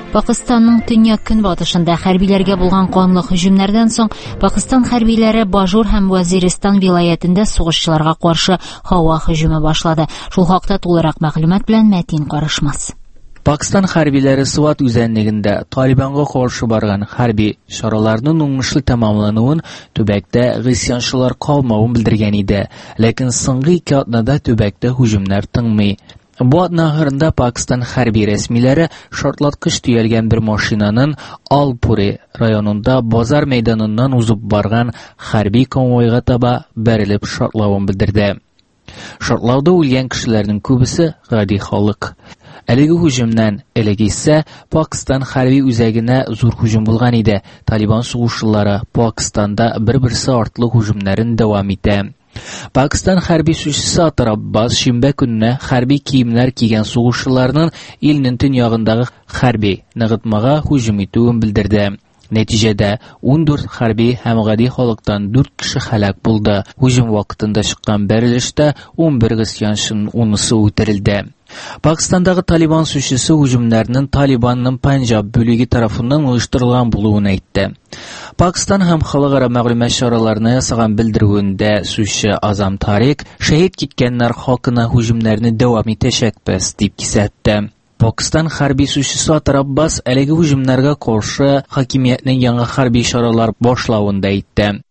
Пакистанның төньяк көнбатышында хәрбиләргә булган канлы һөҗүмнәрдән соң Пакистан хәрбиләре Бажур һәм Вазиристан вилаятендә сугышчыларга каршы һава һөҗүме башлады. Шул хакта тулырак мәгълүмат белән Мәтин Карышмас.
Пакистан хәрбиләре Сват үзәнлегендә Талибанга каршы барган хәрби чараларның уңышлы тәмамлануын, төбәктә гысьянчылар калмавын белдергән иде. Ләкин соңгы ике атнада төбәктә һөҗүмнәр тыңмый. Бу атна ахырында Пакистан хәрби рәсмиләре шартлаткыч төялгән бер машинаның Алпури районында базар мәйданыннан узып барган хәрби конвойга таба бәрелеп шартлавын белдерде. Шартлауда үлгән кешеләрнең күбесе гади халык. Әлеге һөҗүмнән элек исә Пакистан хәрби үзәгенә зур һөҗүм булган иде. Талибан сугышчылары Пакистанда бер-берсе артлы һөҗүмнәрен дәвам итә. Пакистан хәрби сүзчесе Атар Аббас шимбә көнне хәрби киемнәр кигән сугышчыларның илнең төньягындагы хәрби ныгытмага һөҗүм итүен белдерде. Нәтиҗәдә ун дүрт хәрби һәм гади халыктан дүрт кеше һәлак булды. Һөҗүм вакытында чыккан бәрелештә ун бер гысьянчының унысы үтерелде. Пакистандагы Талибан сүзчесе һөҗүмнәрнең Талибанның Панҗаб бүлеге тарафыннан оештырылган булуын әйтте. Пакистан һәм халыкара мәгълүмат чараларына ясаган белдерүендә сүзче Азам Тарик шәһид киткәннәр хакына һөҗүмнәрне дәвам итәчәкбез дип кисәтте. Пакистан хәрби сүзчесе Атар Аббас әлеге һөҗүмнәргә каршы хакимиятнең яңа хәрби чаралар башлавын да әйтте.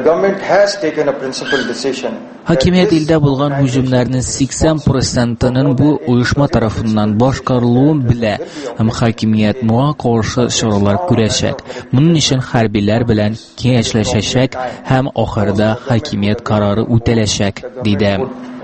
Хакимият илдә булган һөҗүмнәрнең сиксән процентының бу оешма тарафыннан башкарылуын белә һәм хакимият моңа каршы чаралар күрәчәк. Моның өчен хәрбиләр белән киңәшләшәчәк һәм ахырда хакимият карары үтәләчәк, диде.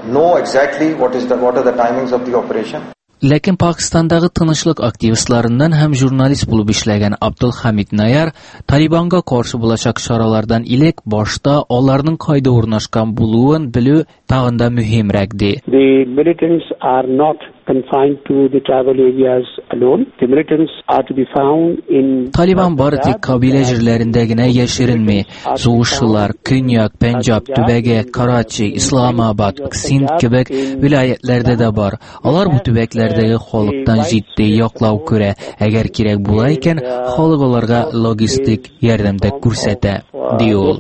Ләкин Пакистандагы тынычлык активистларыннан һәм журналист булып эшләгән Абдул Хамид Наяр Талибанга каршы булачак чаралардан илек башта аларның кайда урнашкан булуын белү тагын да мөһимрәк ди.
The militants are not confined to the tribal areas alone. The militants are to be found in
Талибан бары тик кабилә җирләрендә генә яшеренми. Сугышчылар Көньяк Пенҗаб төбәге, Карачи, Исламабад, Синд кебек вилаятләрдә дә бар. Алар бу төбәкләрдәге халыктан җитди яклау күрә. Әгәр кирәк була икән, халык аларга логистик ярдәм дә күрсәтә, ди ул.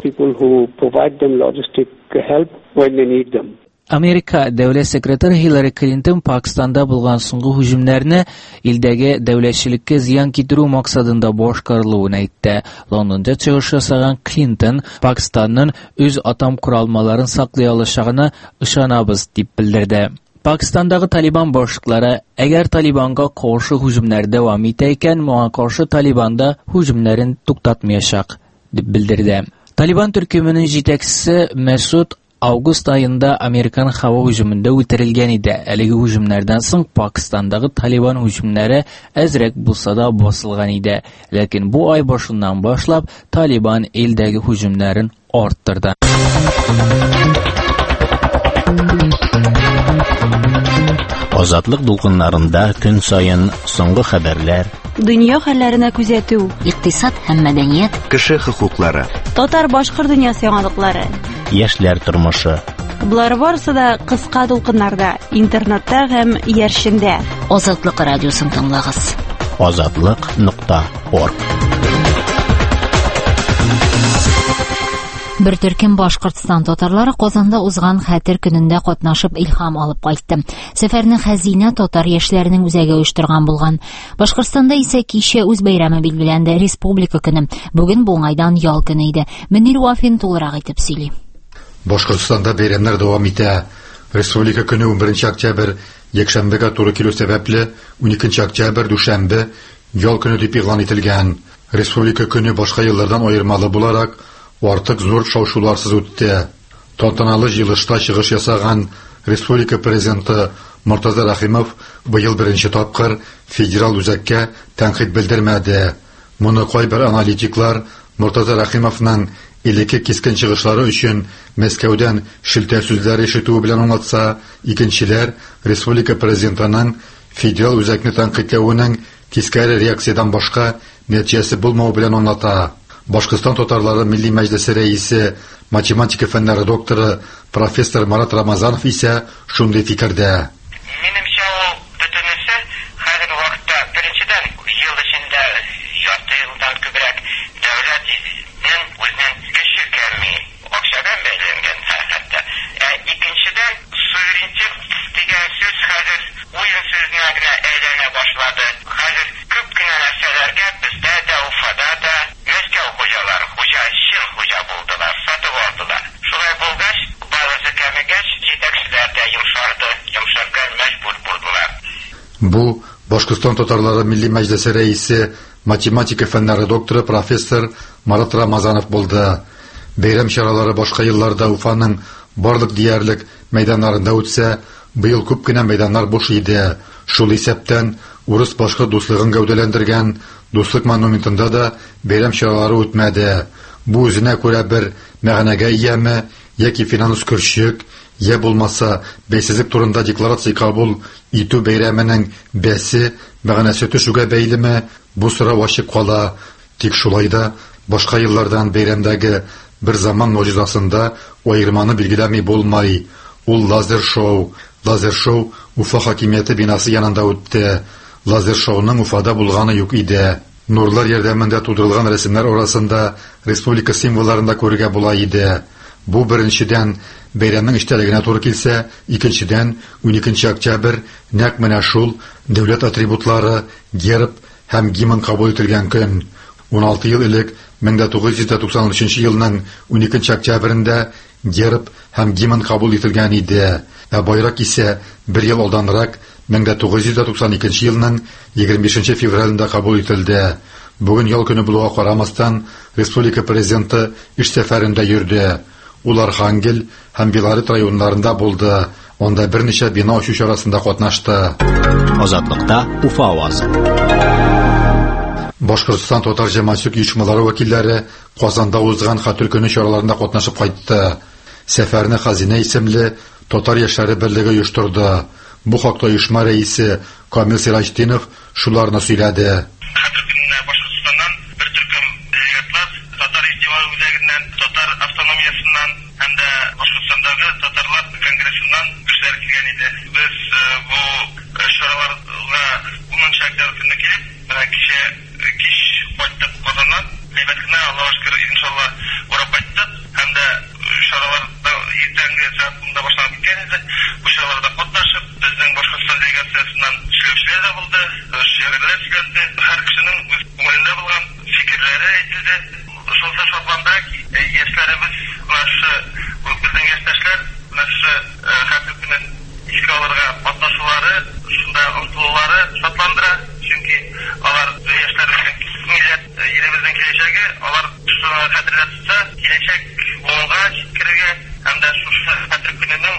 Америка дәүләт секретаре Хиллари Клинтон Пакистанда булган соңгы һөҗүмнәрне илдәге дәүләтчелеккә зыян китерү максатында башкарылуын әйтте. Лондонда чыгыш ясаган Клинтон Пакистанның үз атом куралмаларын саклый алачагына ышанабыз дип белдерде. Пакистандагы Талибан башлыклары әгәр Талибанга каршы һөҗүмнәр дәвам итә икән, моңа каршы Талибанда һөҗүмнәрен туктатмаячак дип белдерде. Талибан төркеменең җитәкчесе Месуд август айында Американ һава һөҗүмендә үтерелгән иде. Әлеге һөҗүмнәрдән соң Пакистандагы Талибан һөҗүмнәре әзрәк булса да басылган иде. Ләкин бу ай башыннан башлап Талибан илдәге һөҗүмнәрен арттырды. Азатлык дулкыннарында көн сайын соңгы хәбәрләр,
дөнья хәлләренә күзәтү,
икътисад һәм мәдәният,
кеше хокуклары,
татар-башкорт дөньясы яңалыклары,
яшьләр тормышы.
Булар барысы да кыска дулкыннарда, интернетта һәм яршендә.
Азатлык радиосын тыңлагыз.
азатлык нокта орг.
Бер төркем Башкортстан татарлары Казанда узган Хәтер көнендә катнашып илһам алып кайтты. Сәфәрне Хәзинә татар яшьләренең үзәге оештырган булган. Башкортстанда исә кичә үз бәйрәме билгеләнде, Республика көне. Бүген бу уңайдан ял көне иде. Мөнир Вафин тулырак итеп сөйли.
Башкортстанда бәйрәмнәр дәвам итә. Республика көне ун беренче октябрь, якшәмбегә туры килү сәбәпле ун икенче октябрь дүшәмбе ял көне дип игълан ителгән. Республика көне башка еллардан аермалы буларак артык зур шау-шуларсыз үтте. Тантаналы җыелышта чыгыш ясаган Республика президенты Мортаза Рахимов быел беренче тапкыр федерал үзәккә тәнкыйть белдермәде. Моны кайбер аналитиклар Мортаза Рахимовның илеке кискен чыгышлары өчен Мәскәүдән шелтә сүзләр ишетү белән аңлатса, икенчеләр Республика президентының федерал үзәкне тәнкыйтьләвенең кискәре реакциядән башка нәтиҗәсе булмау белән аңлата. Башкортстан татарлары Милли мәҗлесе рәисе, математика фәннәре докторы профессор Марат Рамазанов исә шундый фикердә.
Минемчә, ул бөтенесе хәзерге вакытта беренчедән ел эчендә Уен сүзенә генә әйләнә башлады. Хәзер күп кенә нәрсәләргә бездә дә, Уфада да Мәскәү хуҗалары, хуҗа, чын хуҗа булдылар, сатып алдылар. Шулай булгач, базасы кәмегәч, җитәкчеләр дә йомшарды, йомшарга мәҗбүр булдылар.
Бу Башкортстан татарлары Милли Мәҗлесе рәисе, математика фәннәре докторы профессор Марат Рамазанов булды. Бәйрәм чаралары башка елларда Уфаның барлык диярлек мәйданнарында үтсә, быел күп кенә мәйданнар буш иде. Шул исәптән урыс-башкорт дуслыгын гәүдәләндергән дуслык монументында да бәйрәм чаралары үтмәде. Бу үзенә күрә бер мәгънәгә ияме, яки финанс көрчек, я булмаса бәйсезлек турында декларация кабул итү бәйрәменең бәсе мәгънәсе төшүгә бәйлеме, бу сорау ачык кала. Тик шулай да башка еллардан бәйрәмдәге бер заман мөҗизасында аерманы билгеләми булмай. Ул лазер шоу. Лазер шоу Уфа хакимияте бинасы янында үтте. Лазер шоуның Уфада булганы юк иде. Нурлар ярдәмендә тудырылган рәсемнәр арасында республика символларында күрергә була иде. Бу беренчедән бәйрәмнең эчтәлегенә туры килсә, икенчедән уникенче октябрь нәкъ менә шул дәүләт атрибутлары, герб һәм гимн кабул ителгән көн. ун алты ел элек мең тугыз йөз туксан өченче елның уникенче октябрендә герб һәм гимн кабул ителгән иде. Ә байрак исә бер ел алданрак мең тугыз йөз туксан икенче елның егерме бишенче февралендә кабул ителде. Бүген ял көне булуга карамастан республика президенты эш сәфәрендә йөрде. Ул Архангел һәм Белорет районнарында булды. Онда берничә бина ачу чарасында катнашты.
Азатлыкта Уфа авазы.
Башкортстан татар җәмәгать оешмалары вәкилләре Казанда узган Хәтер көне чараларында катнашып кайтты. Сәфәрне Хазина исемле татар яшьләре берлеге оештырды. Бу хакта оешма рәисе Камил Сираҗдинов шуларны сөйләде.
Хәтер көненә Башкортстаннан бер төркем делегатлар татар иҗтимагый үзәгеннән, татар автономиясыннан һәм дә Башкортстандагы татарлар конгрессыннан кешеләр килгән иде. Без бу чараларга унынчы октябрь көнне килеп, менә кичә кич кайттык Казаннан. Әйбәт кенә, Аллаһка шөкер, иншалла, барып кайттык. Һәм дә чараларда иртәнге сәгатьтә башланып киткән иде. Бу чараларда катнашып, безнең Башкортстан делегациясеннан эшләүчеләр дә булды, шигырьләр сөйләнде. Һәр кешенең үз күңелендә булган фикерләре әйтелде. Шул шатландыра ки, яшьләребез, нашы безнең яшьтәшләр, нашы Хәтер көнен искә алырга катнашулары, шунда омтылулары шатландыра. Чөнки алар яшьләребезнең милләт, илебезнең киләчәге, алар шуны хәтерлә тотса, киләчәк буынга җиткерергә һәм дә шушы Хәтер көненең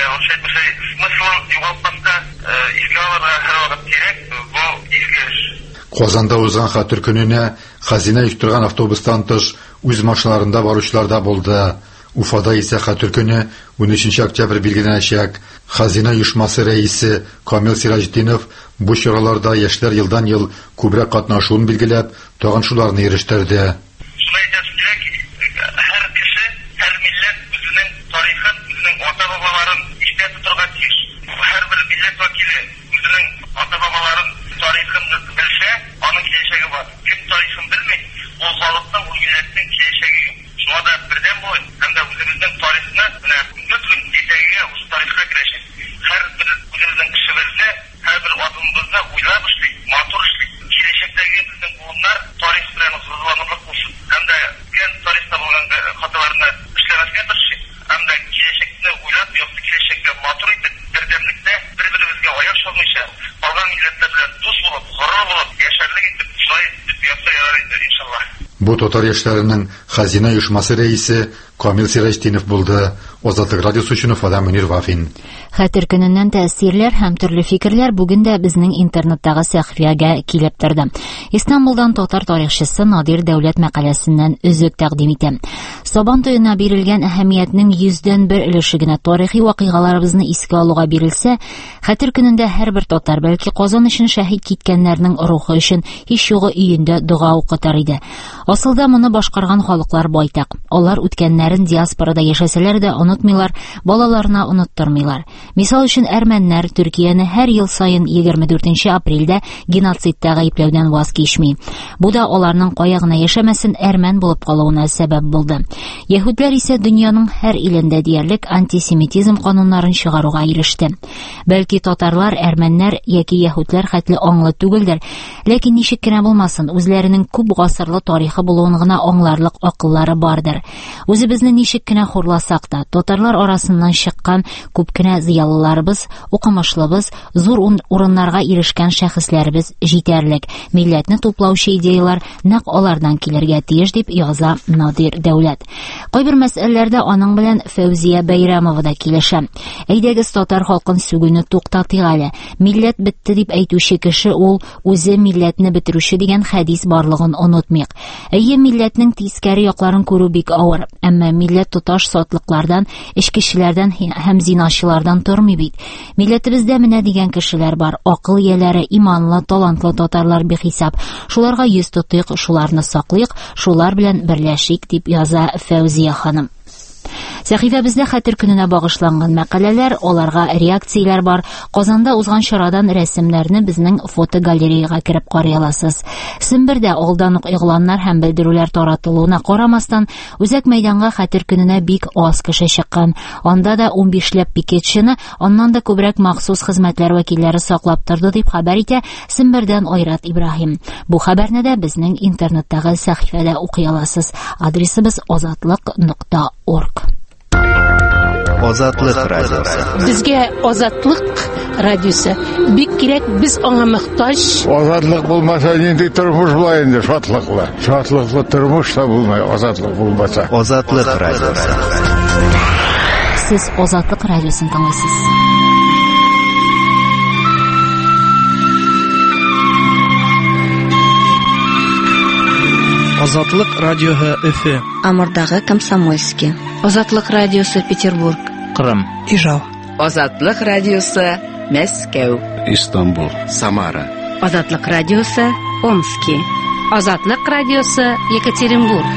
смыслын югалтмаска искә алырга һәрвакыт кирәк. Бу изге эш.
Казанда узган Хәтер көненә Хазина оештырган автобустан тыш үз машиналарында баручылар да булды. Уфада исә Хәтер көне унөченче октябрь билгеләнәчәк. Хазина оешмасы рәисе Камил Сираҗдинов бу чараларда яшьләр елдан ел күбрәк катнашуын билгеләп, тагын шуларны ирештәрде.
Шулай әйтәсем кирәк, һәр кеше, һәр милләт үзенең тарихын, үзенең ата-бабаларын истә тотарга тиеш. Һәрбер милләт вәкиле үзенең ата-бабаларын тарихын белсә, аның киләчәге бар. Кем тарихын белми, ул халыкның, ул милләтнең киләчәге юк. Шуңа да бердәм булып, һәм дә үзебезнең тарихны, менә бөтен киләчәгегә ул тарихка керәчәк. Һәрбер үзебезнең кешебезне, һәрбер адымыбызны уйлап эшли, матур эшли. Киләчәктәге безнең буыннар тарих белән гызланырлык булсын. Һәм дә ген тарихта булган хаталарны эшләмәскә тырышыйк. Һәм дә киләчәкне уйлап, якты киләчәккә матур итеп, бердәмлектә, бер-беребезгә аяк чалмыйча, калган милләтләр белән дус булып, горур булып, яшәрлек итеп, шулай итеп ятса ярар иде, иншалла.
Бу татар яшьләренең Хазина оешмасы рәисе Камил Сираҗдинов булды. Азатлык радиосы өчен Уфадан Мөнир Вафин.
Хәтер көненнән тәэсирләр һәм төрле фикерләр бүген дә безнең интернеттагы сәхифәгә килеп торды. Истанбулдан татар тарихчысы Надир Дәүләт мәкаләсеннән өзек тәкъдим итәм. Сабан туена бирелгән әһәмиятнең йөздән бер өлеше генә тарихи вакыйгаларыбызны искә алуга бирелсә, Хәтер көнендә һәрбер татар, бәлки Казан өчен шәһид киткәннәрнең рухы өчен һич югы өендә дуга укытар иде. Асылда моны башкарган халыклар байтак. Алар үткәннәрен диаспорада яшәсәләр дә онытмыйлар, балаларына оныттырмыйлар. Мисал өчен, әрмәннәр Төркияне һәр ел сайын егерме дүртенче апрельдә геноцидта гаепләүдән ваз кичми. Бу да аларның кая гына яшәмәсен әрмән булып калуына сәбәп булды. Яһүдләр исә дөньяның һәр илендә диярлек антисемитизм кануннарын чыгаруга иреште. Бәлки татарлар, әрмәннәр яки яһүдләр хәтле аңлы түгелдер, ләкин ничек кенә булмасын, үзләренең күп гасырлы тарихы булуын гына аңларлык акыллары бардыр. Үзебезне ничек кенә хурласак та, татарлар арасыннан чыккан күп кенә зыялыларыбыз, укымышлыбыз, зур урыннарга ирешкән шәхесләребез җитәрлек. Милләтне туплаучы идеялар нәкъ алардан килергә тиеш, дип яза Надир Дәүләт. Кайбер мәсьәләләрдә аның белән Фәүзия Бәйрәмова да килешә. Әйдәгез татар халкын сүгүне туктатыйк әле. Милләт бетте дип әйтүче кеше ул үзе милләтне бетерүче дигән хәдис барлыгын онытмыйк. Әйе, милләтнең тискәре якларын күрү бик авыр, әмма милләт туташ сатлыклардан, эчкечеләрдән һәм зинашчылардан тормый бит. Милләтебездә менә дигән кешеләр бар, акыл ияләре, иманлы, талантлы татарлар бихисап. Шуларга йөз тотыйк, шуларны саклыйк, шулар белән берләшик, дип яза Фәүзия ханым. Сәхифәбездә Хәтер көненә багышланган мәкаләләр, аларга реакцияләр бар. Казанда узган чарадан рәсемнәрне безнең фотогалереяга кереп карый аласыз. Сембердә алдан ук игъланнар һәм белдерүләр таратылуына карамастан, үзәк мәйданга Хәтер көненә бик аз кеше чыккан. Анда да ун бишләп пикетчыны, аннан да күбрәк махсус хезмәтләр вәкилләре саклап торды, дип хәбәр итә Сембердән Айрат Ибраһим. Бу хәбәрне дә безнең интернеттагы сәхифәдә укый аласыз. Адресыбыз азатлык нокта орг.
Азатлык радиосы.
Безгә азатлык радиосы бик кирәк, біз аңа мохтаҗ.
Азатлык булмаса, нинди тормыш була инде, шатлыклы. Шатлыклы тормыш та булмай, азатлык булмаса.
Азатлык радиосы.
Сез Азатлык радиосын тыңлыйсыз.
Азатлык радиоһы Өфе.
Амурдагы Комсомольский.
Азатлык радиосы Петербург.
Кырым.
Ижау.
Азатлык радиосы Мәскәү.
Истанбул. Самара.
Азатлык радиосы Омский. Азатлык радиосы Екатеринбург.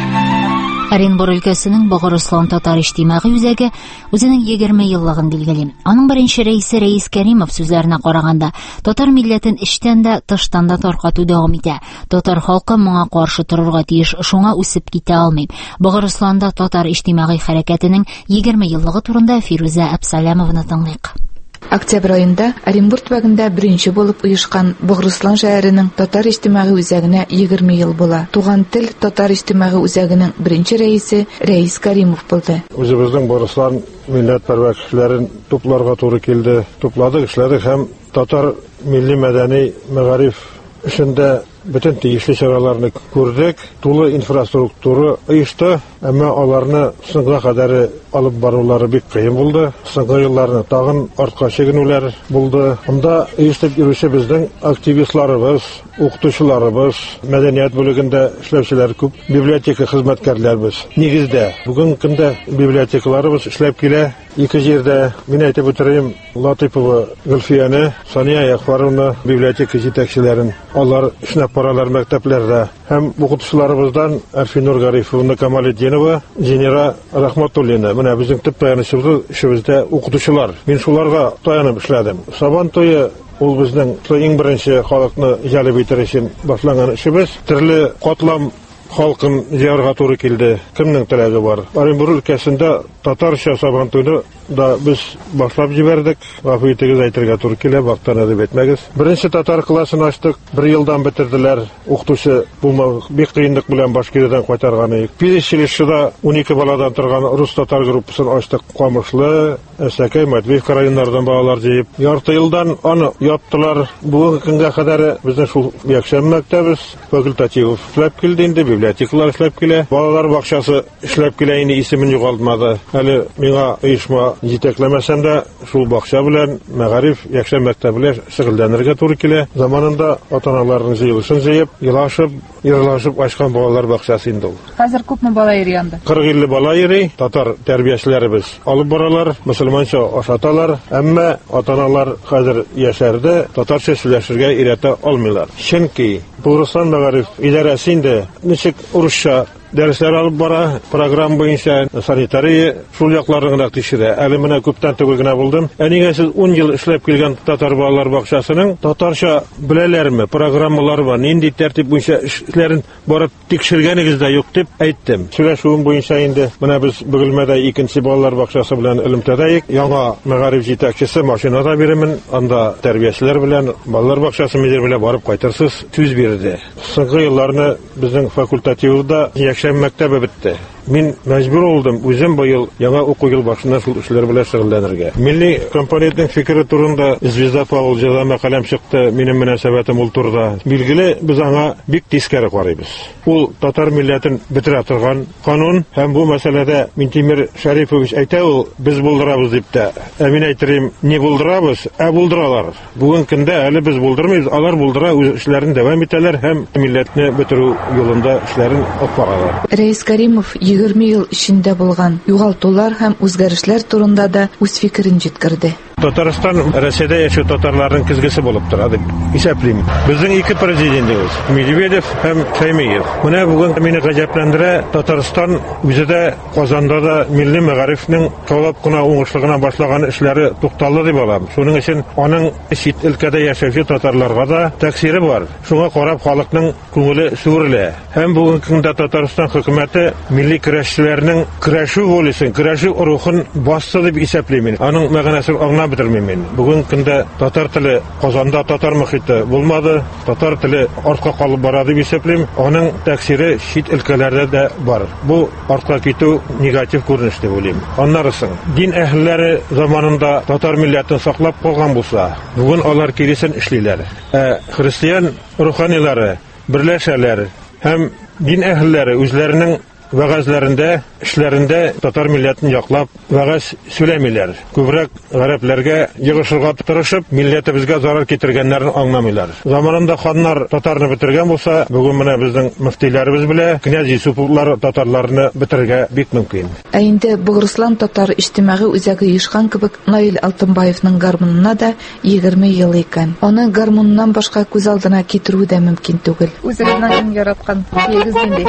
Оренбур өлкәсенең Богырыслан татар иҗтимагый үзәге үзенең егерме еллыгын билгели. Аның беренче рәисе Рәис Кәримов сүзләренә караганда, татар милләтен эчтән дә, тыштан да таркату дәвам итә. Татар халкы моңа каршы торырга тиеш, шуңа үсеп китә алмый. Богырысланда татар иҗтимагый хәрәкәтенең егерме еллыгы турында Фируза Әбсәләмовны тыңлыйк.
Октябрь айында Оренбур төбәгендә беренче булып оешкан Богырыслан шәһәренең татар иҗтимагый үзәгенә егерме ел була. Туган тел татар иҗтимагый үзәгенең беренче рәисе Рәис Кәримов булды.
Үзебезнең Богырыслан милләт-пәрвәр кешеләрен тупларга туры килде. Тупладык, эшләдек һәм татар милли мәдәни мәгариф эшендә бөтен тиешле чараларны күрдек. Тулы инфраструктура оешты, әмма аларны соңга кадәр алып барулары бик кыен булды. Соңгы елларны тагын артка чигенүләр булды. Анда оештырып йөрүче безнең активистларыбыз, укытучыларыбыз, мәдәният бүлегендә эшләүчеләр күп, библиотека хезмәткәрләрбез. Нигездә бүген көндә библиотекаларыбыз эшләп килә. Ике җирдә, мин әйтеп үтерим, Латыйпова Гөлфияне, Сания Яхваровна библиотека җитәкчеләрен, алар эшләп баралар мәктәпләрдә. Һәм укытучыларыбыздан Арфинур Гарифовна, Камалетдинова, Зинера Рахматуллина. Менә безнең төп таянычыбыз эшебездә укытучылар. Мин шуларга таянып эшләдем. Сабан тое ул безнең иң беренче халыкны җәлеп итер өчен башланган эшебез. Төрле катлам халкын җыярга туры килде. Кемнең теләге бар? Оренбур өлкәсендә татарча сабан туйны да без башлап җибәрдек. Гафу итегез, әйтергә туры килә, вакытны дип әйтмәгез. Беренче татар классын ачтык, бер елдан бетерделәр. Укытучы булмау бик кыенлык белән Башкириядан кайтарган идек. Пилешчелешдә ун ике баладан торган рус татар группасын ачтык. Камышлы, Әсәкәй, Матвеевка районнардан балалар җыеп. Ярты елдан аны яптылар. Бүгенге көнгә кадәр безнең шул Якшәм мәктәбез факультатив эшләп килде инде, библиотекалар эшләп килә. Балалар бакчасы эшләп килә инде, исемен югалтмады. Әле миңа оешма җитәкләмәсәм дә, шул бакча белән мәгариф Якшәм мәктәбендә шөгыльләнергә туры килә. Заманында ата-аналарның җыелышын җыеп, елашып, ирлашып ачкан балалар бакчасы инде ул.
Хәзер күпме бала йөри анда?
кырык илле бала йөри. Татар тәрбиячеләребез алып баралар, мөселманча ашаталар, әмма ата-аналар хәзер яшәрдә татарча сөйләшергә өйрәтә алмыйлар. Чөнки Богырыслан мәгариф идарәсе инде ничек урысча дәресләр алып бара, программа буенча санитария шул якларны гына тикшерә. Әле менә күптән түгел генә булдым. Әнигә сез ун ел эшләп килгән татар балалар бакчасының татарча беләләрме, программалары бар, нинди тәртип буенча эшләрен барып тикшергәнегез дә юк дип әйттем. Сөйләшүем буенча инде менә без Бөгелмәдә икенче балалар бакчасы белән элемтәдәйек. Яңа мәгариф җитәкчесе машинада бирәмен, анда тәрбиячеләр белән балалар бакчасы мөдире белән барып кайтырсыз сүз бирде. Соңгы елларны безнең факультативда якшәм мәктәбе бетте. Мин мәҗбүр булдым үзем бу ел яңа уку ел башында шул эшләр белән шөгыльләнергә. Милли компонентның фикере турында Звезда Павловна мәкаләм чыкты, минем мөнәсәбәтем ул турыда. Билгеле, без аңа бик тискәре карыйбыз. Ул татар милләтен бетерә торган канун һәм бу мәсьәләдә Минтимер Шәрифович әйтә, ул без булдырабыз дип тә. Ә мин әйтерим, не булдырабыз, ә булдыралар. Бүген көндә әле без булдырмыйбыз, алар булдыра, үз эшләрен дәвам итәләр һәм милләтне бетерү юлында эшләрен алып баралар.
Рәис Каримов егерме ел эчендә булган югалтулар һәм үзгәрешләр турында да үз фикерен җиткерде.
Татарстан Россиядә яшәү татарларның кизгесе булып тора дип исәплим. Безнең ике президентыбыз, Медведев һәм Шәймиев. Менә бүген мине гаҗәпләндерә, Татарстан үзе дә Казанда да милли мәгарифнең калап кына уңышлыгына башлаган эшләре тукталды дип алам. Шуның өчен аның чит өлкәдә яшәүче татарларга да тәэсире бар. Шуңа карап халыкның күңеле сүрелә. Һәм бүген көндә Татарстан хөкүмәте милли көрәшчеләрнең көрәшү волесын, көрәшү рухын басты дип исәплим. Аның мәгънәсен аңлап бетермим. Бүген көндә татар теле Казанда татар мөхите булмады, татар теле артка калып бара дип исәплим. Аның тәэсире чит өлкәләрдә дә бар. Бу артка китү негатив күренеш дип уйлыйм. Аннарысын дин әһелләре заманында татар милләтен саклап калган булса, бүген алар киресен эшлиләр. Ә христиан руханилары берләшәләр һәм дин әһелләре үзләренең вәгазьләрендә, эшләрендә татар милләтен яклап вәгазь сөйләмиләр. Күбрәк гарәпләргә йыгышырга тырышып, милләтебезгә зарар китергәннәрне аңламыйлар. Заманында ханнар татарны бетергән булса, бүген менә безнең мөфтиләребез белән князь Юсуповлар татарларны бетергә бик мөмкин.
Ә инде Бугырслан татар иҗтимагый үзәге оешкан кебек Наил Алтынбаевның гармунына да егерме ел икән. Аны гармуннан башка күз алдына китерү дә мөмкин түгел. Үзегезнең яраткан егез инде.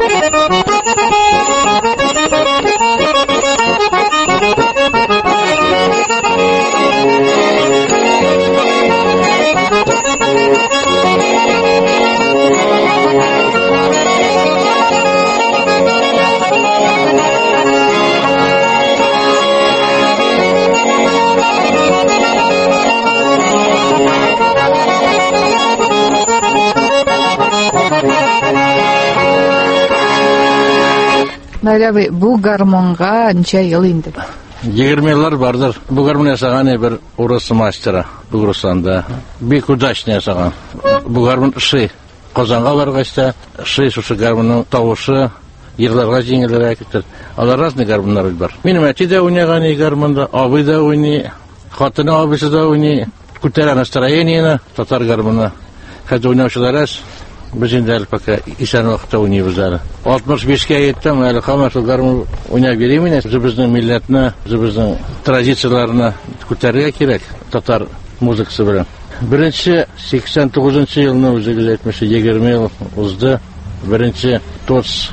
Мәгәбе бу гармонга ничә ел инде?
егерме еллар бардыр. Бу гармон ясаган бер урыс мастера Бугырстанда. Бик удачный ясаган. Бу гармон ши Казанга баргачта ши шушы гармонның тавышы ерләргә җиңелрәк китер. Алар разный гармоннар бар. Минем әти дә уйнаган гармонда, абый да уйный, хатыны абыйсы да уйный. Күтәрә настроениене татар гармоны. Хәзер уйнаучылар biz инде пока исән вакытта уйныйбыз әле. алтмыш бишкә йеттем, әле һәм шул гармон уйнап йөрим инде. Безнең милләтне, безнең традицияларны күтәрергә кирәк татар музыкасы белән. Беренче сиксән тугызынчы елны үзегез әйтмәшә егерме ел узды. Беренче тоц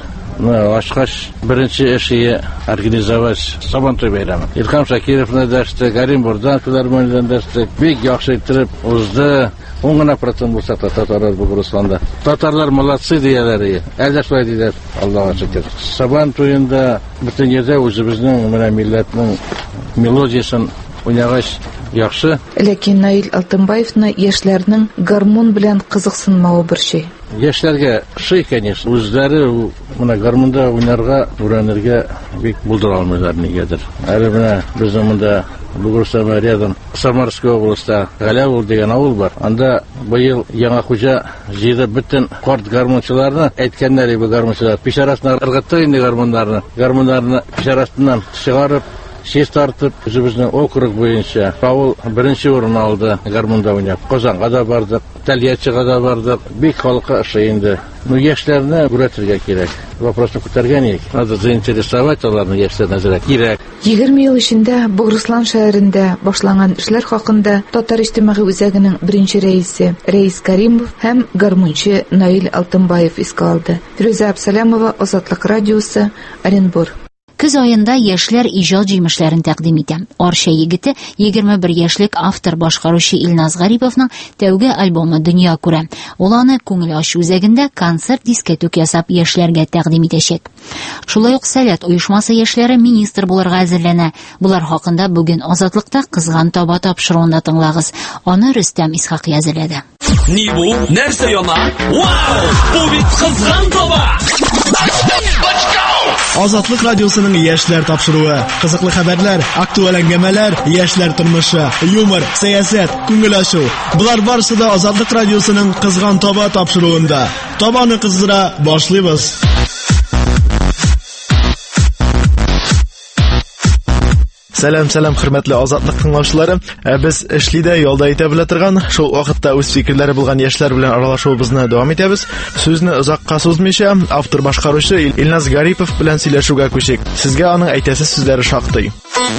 ашкаш беренче эшие организовать Сабантуй бәйрәме. Илһам Шакировны дәште, Гарим Бурдан филармониядән дәште. Бик яхшы итеп узды. он гына процент булса татарлар Бугырсланда. Татарлар молодцы дияләр. Әлдә шулай диләр. Аллаһка шөкер. Сабантуенда бөтен yerдә үзебезнең менә милләтнең мелодиясын уйнагач яхшы.
Ләкин Наил Алтынбаевны яшьләрнең гармон белән кызыксынмавы бер шей.
Яшьләргә шей, конечно, үзләре менә гармонда уйнарга, уйнарга бик булдыра алмыйлар нигәдер. Әле менә безнең монда Бугырстанда рядом Самарская областьта Галявул дигән авыл бар. Анда быел яңа хуҗа җыйды бөтен карт гармончыларны, әйткәннәр иде гармончылар. Пешарасына ыргытты инде гармоннарны. Гармоннарны пешарасыннан чыгарып, сес тартып, үзебезнең округ буенча авыл беренче урын алды. Гармунда уйнап, Казанга да бардык, Тольяттига да бардык. Бик халыкка ошый инде. Ну, яшьләрне күрәтергә кирәк. Вопросны күтәргән идек. Надо заинтересовать аларны яшьләрне әзрәк кирәк.
егерме ел эчендә Бугырслан шәһәрендә башланган эшләр хакында Татар иҗтимагый үзәгенең беренче рәисе Рәис Каримов һәм гармунчы Наил Алтынбаев искә алды. Фируза Абсалямова, Азатлык радиосы, Оренбург.
Көз айында яшьләр иҗат җимешләрен тәкъдим итә. Арча егете егерме бер яшьлек автор башкаручы Илназ Гариповның тәүге альбомы дөнья күрә. Ул аны күңел ачу үзәгендә концерт дискетук ясап яшьләргә тәкъдим итәчәк. Шулай ук Сәләт оешмасы яшьләре министр булырга әзерләнә. Булар хакында бүген Азатлыкта кызган таба тапшыруында тыңлагыз. Аны Рөстәм Исхак язылды.
Ни бу? Нәрсә яна? Вау! Бу бит кызган таба!
Азатлык радиосының яшьләр тапшыруы, кызыклы хәбәрләр, актуаль әңгәмәләр, яшьләр тормышы, юмор, сәясәт, күңел ачу. Булар барысы да Азатлык радиосының кызган таба тапшыруында. Табаны кыздыра башлыйбыз. Сәлам, сәлам, хөрмәтле Азатлык тыңлаучылары. Без эшлидә ялда итә белә торган, шул вакытта үз фикерләре булган яшьләр белән аралашуыбызны дәвам итәбез. Сүзне озакка сузмыйча, автор башкаручы Илназ Гарипов белән сөйләшүгә күчик. Сезгә аның әйтәсе сүзләре шактый.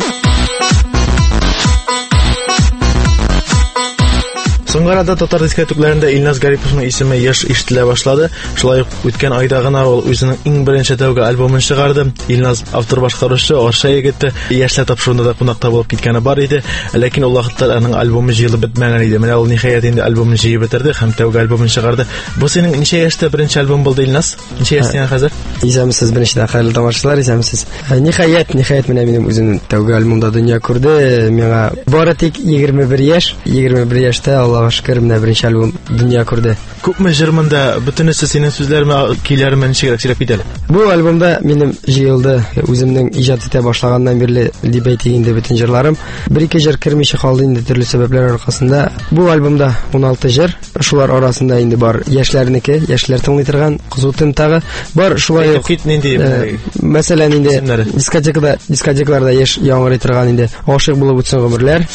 Соңгырада татар дискетукларында Илназ Гариповның исеме еш ишетелә башлады. Шулай ук үткән айда гына ул үзенең иң беренче тәүге альбомын чыгарды. Илназ автор башкаручы Арча егете яшьләр тапшыруында да кунакта булып киткәне бар иде. Ләкин ул вакытта аның альбомы җыелып бетмәгән иде. Менә ул ниһаять инде альбомын җыеп бетерде һәм тәүге альбомын чыгарды. Бу синең ничә яшьтә беренче альбом булды, Илназ? Ничә яшьтә хәзер?
Исәмсез беренчедән хәерле тамашачылар, исәмсез. Ниһаять, ниһаять менә минем үземнең тәүге альбомда дөнья күрде. Миңа бары тик егерме бер яшь, егерме бер яшьтә Аллаһка шөкер менә беренче альбом дөнья күрде.
Күпме җырмында бөтенесе синең сүзләреме, көйләреме ничегрәк сөйләп кит әле?
Бу альбомда минем җыелды. Үземнең иҗат итә башлаганнан бирле дип әйтик инде бөтен җырларым. Бер-ике җыр кермичә калды инде төрле сәбәпләр аркасында. Бу альбомда ун алты җыр, шулар арасында инде бар яшьләрнеке, яшьләр тыңлый торган Кызу тентагы бар. Шулай ук мәсәлән инде дискотекада, дискотекаларда яшь яңгырый торган инде Ашык булып үтсен гомерләр.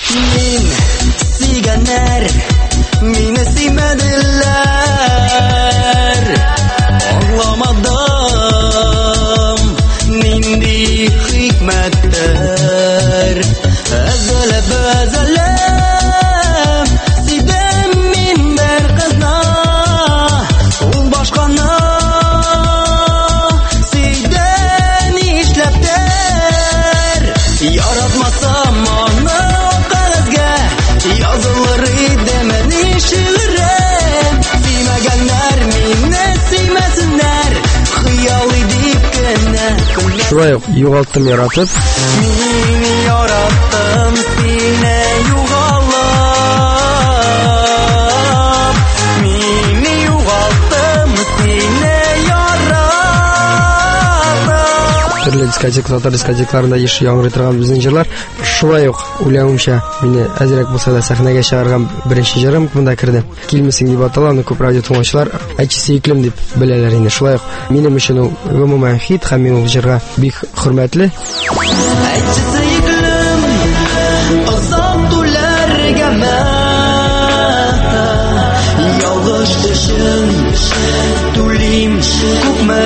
Сигәннәр мине симәделәр, аңламадым нинди хикмәттер, әзәлеп әзәлеп сидем мин бер кызна, ул башканы сиден нишләптер, яратмасам аны кәгазьгә yazılır idemem işirim, simegənlər minne simesinlər, xiyal edip gönne.
Şuraya yuvalttım yaratıp.
Mini yarattım sine yuvalım, mini yuvalttım sine yarattım.
Türlü diskotек, татар дискотекларында еш яңгырый торган безнең җырлар. Шулай ук уйлавымча, мине әзрәк булса да сәхнәгә чыгарган беренче җырым монда керде. Килмисең дип атала, аны күп радио тыңлаучылар әйтчесе иклем дип беләләр инде. Шулай ук минем өчен ул гомумән хит һәм мин ул җырга бик хөрмәтле.
Әйтчесе иклем, озак түләргә мәтә, ялгыш өчен түлим күпме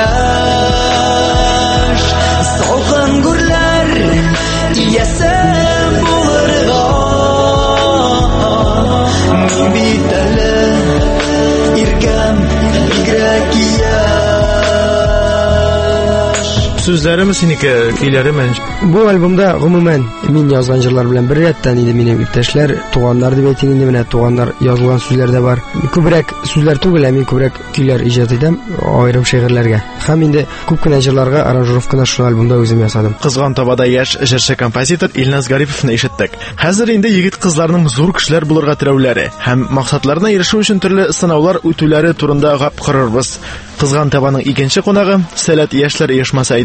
яшь, салкын гүрләр иясе булырга, мин бит әле иркәм бигрәк яшь.
Сүзләреме синеке, көйләреме?
Бу альбомда гомумән мин язган җырлар белән бер рәттән инде минем иптәшләр, туганнар дип әйтик инде, менә туганнар язылган сүзләр дә бар. Күбрәк сүзләр түгел, мин күбрәк көйләр иҗат итәм, аерым шигырьләргә. Һәм инде күп кенә җырларга аранжировканы шул альбомда үзем ясадым.
Кызган табада яшь җырчы композитор Илназ Гариповны ишеттек. Хәзер инде егет кызларның зур кешеләр булырга теләүләре һәм максатларына ирешү өчен төрле сынаулар үтүләре турында гап карарбыз. Кызган табаның икенче кунагы Сәләт яшьләр оешмасы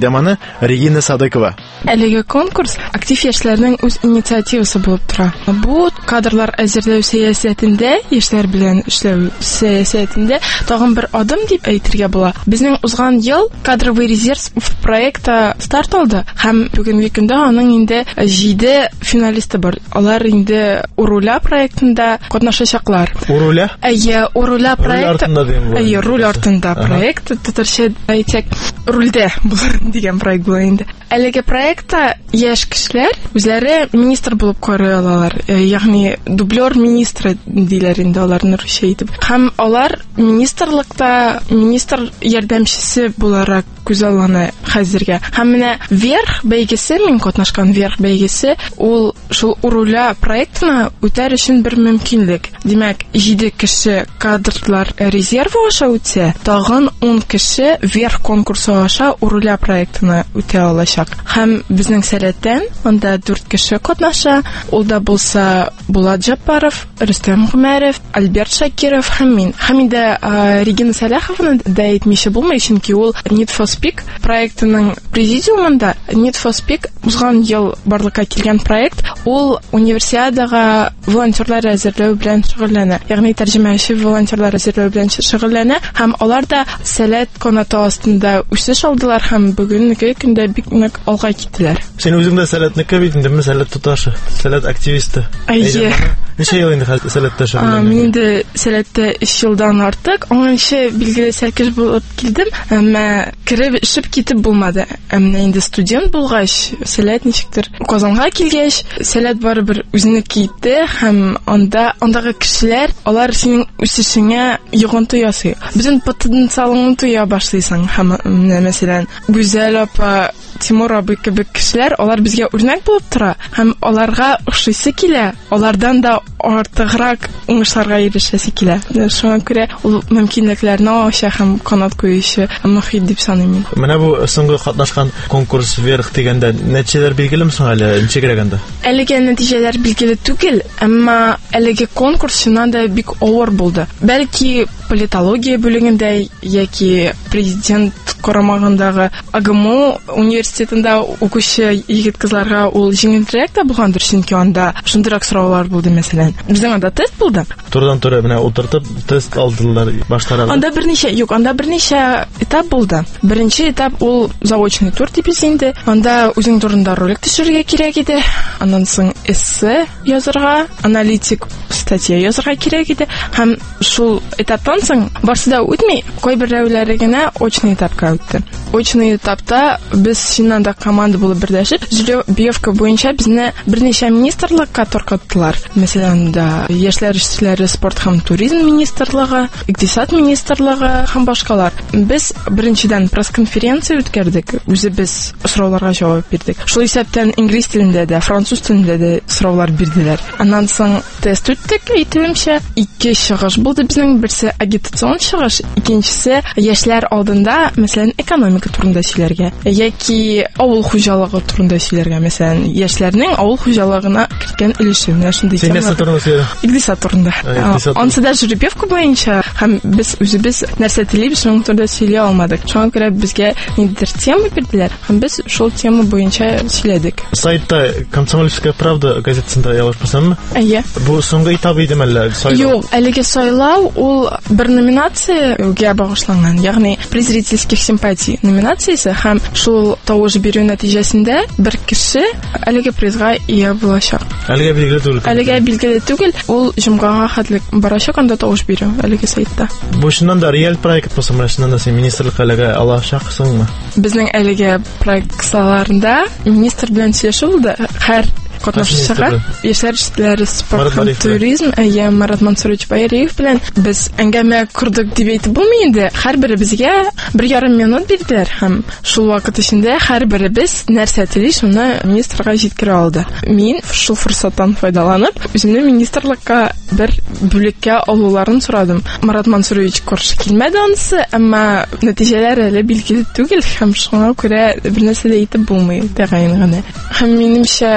әйләманы Регина Садыкова.
Әлеге конкурс актив яшьләрнең үз инициативасы булып тора. Бу кадрлар әзерләү сәясәтендә, яшьләр белән эшләү сәясәтендә тагын бер адым дип әйтергә була. Безнең узган ел кадровый резерв проекты старт алды һәм бүгенге көндә аның инде җиде финалисты бар. Алар инде Уруля проектында катнашачаклар.
Уруля?
Әйе, Уруля проекты. Әйе, руль артында проект. Татарча әйтсәк, рульдә булыр дигән проект була инде. Әлеге проектта яшь кешеләр үзләре министр булып карый алалар. Ягъни дублер министры диләр инде аларны русча итеп. Һәм алар министрлыкта министр ярдәмчесе буларак күзаллана хәзергә. Һәм менә Верх бәйгесе, мин катнашкан Верх бәйгесе, ул шул Уруля проектына үтәр өчен бер мөмкинлек. Димәк, җиде кеше кадрлар резервы аша үтсә, тагын ун кеше Верх конкурсы аша Уруля проектына үтә алачак. Һәм безнең сәләттән анда дүрт кеше катнаша. Ул да булса Булат Җаппаров, Рөстәм Гомәров, Альберт Шакиров һәм мин. Һәм инде Регина Салахованы да әйтмичә булмый, чөнки ул Need for Speak проектының президиумында. Need for Speak узган ел барлыкка килгән проект. Ул универсиадага волонтерлар әзерләү белән шөгыльләнә. Ягъни тәрҗемәче волонтерлар әзерләү белән шөгыльләнә һәм алар да сәләт канаты астында үсеш алдылар һәм бүгенге көндә бик нык алга киттеләр.
Син үзең дә сәләтнеке бит инде, сәләт туташы, сәләт активисты.
Әйе.
Ничә ел инде сәләттә шөгыльләнә?
Мин инде сәләттә өч елдан артык, аңынчы билгеле сәлкеш булып килдем, әмма киреп ишеп китеп булмады. Әмма инде студент булгач, сәләт ничектер Казанга килгәч, сәләт барыбер үзенеке итте һәм анда андагы кешеләр, алар синең үсешеңә йогынты ясый. Безнең потенциалыңны туя башлыйсың һәм менә мәсәлән, Гүзәл апа, Тимур абый кебек кешеләр, алар безгә үрнәк булып тора һәм аларга охшыйсы килә. Алардан да артыграк уңышларга ирешәсе килә. Шуңа күрә ул мөмкинлекләрне ача һәм канат куючы мөхит дип саныйм.
Менә бу соңгы катнашкан конкурс Верх дигәндә нәтиҗәләр билгелеме соң әле ничегрәгәндә?
Әлегә нәтиҗәләр билгеле түгел, әмма әлеге конкурс чыннан да бик авыр булды. Бәлки политология бүлегендә яки президент карамагындагы АГМУ университетында укучы егет-кызларга ул җиңелрәк тә булгандыр, чөнки анда шундыйрак сораулар булды, мәсәлән. Безнең анда тест булды.
Турыдан-туры менә утыртып тест алдылар баштарак.
Анда берничә, юк, анда берничә этап булды. Беренче этап ул заочный тур дип исемде. Анда үзең турында ролик төшерергә кирәк иде. Аннан соң эссе язарга, аналитик статья язарга кирәк иде. Һәм шул этаптан соң барсы да үтми, кайберәүләре генә очный этапка үтте. Очный этапта без чыннан да команда булып берләшеп, җөрьевка буенча безне берничә министрлыкка таркаттылар. Мәсәлән, да яшьләр эшләре, спорт һәм туризм министрлыгы, икътисад министрлыгы һәм башкалар. Без беренчедән пресс-конференция үткәрдек, үзебез сорауларга җавап бирдек. Шул исәптән инглиз телендә дә, француз телендә дә сораулар бирделәр. Аннан соң тест үттек, әйтелемчә, ике чыгыш булды безнең, берсе агитацион чыгыш, икенчесе яшьләр алдында, мәсәлән, экономика турында сөйләргә, яки авыл хуҗалыгы турында сөйләргә, мәсәлән, яшьләрнең авыл хуҗалыгына кергән өлеше, менә шундый темалар. Икътисад турында. Ансы да җөрьевка буенча һәм без үзебез нәрсә телибез, шуның турында сөйли алмадык. Шуңа күрә безгә ниндидер тема бирделәр һәм без шул тема буенча сөйләдек.
Сайтта Комсомольская правда газетасында ялгышмасаммы?
Әйе.
Бу соңгы этап идеме әллә сайлау?
Юк, әлеге сайлау ул бер номинациягә багышланган, ягъни при зрительских симпатий номинациясе һәм шул тавыш бирү нәтиҗәсендә бер кеше әлеге призга ия булачак.
Әлегә билгеле түгел.
Әлегә билгеле түгел, ул җомгага хәтлек барачак, анда тавыш бирү әлеге сайтта.
Бу шуннан да реаль проект булса, менә шуннан да син министрлыкка әлегә алачаксыңмы?
Безнең әлеге проект кысаларында министр белән сөйләшү булды. Һәр катнашучыга яшьләр эшләре, спорт һәм туризм, әйе, Марат Мансурович Байреев белән без әңгәмә курдык дип әйтеп булмый инде. Һәрберебезгә бер ярым минут бирделәр һәм шул вакыт эчендә һәрберебез нәрсә тели, шуны министрга җиткерә алды. Мин шул форсаттан файдаланып, үземне министрлыкка бер бүлеккә алуларын сорадым. Марат Мансурович каршы килмәде анысы, әмма нәтиҗәләр әле билгеле түгел һәм шуңа күрә бер нәрсә дә әйтеп булмый тәгаен генә. Һәм минемчә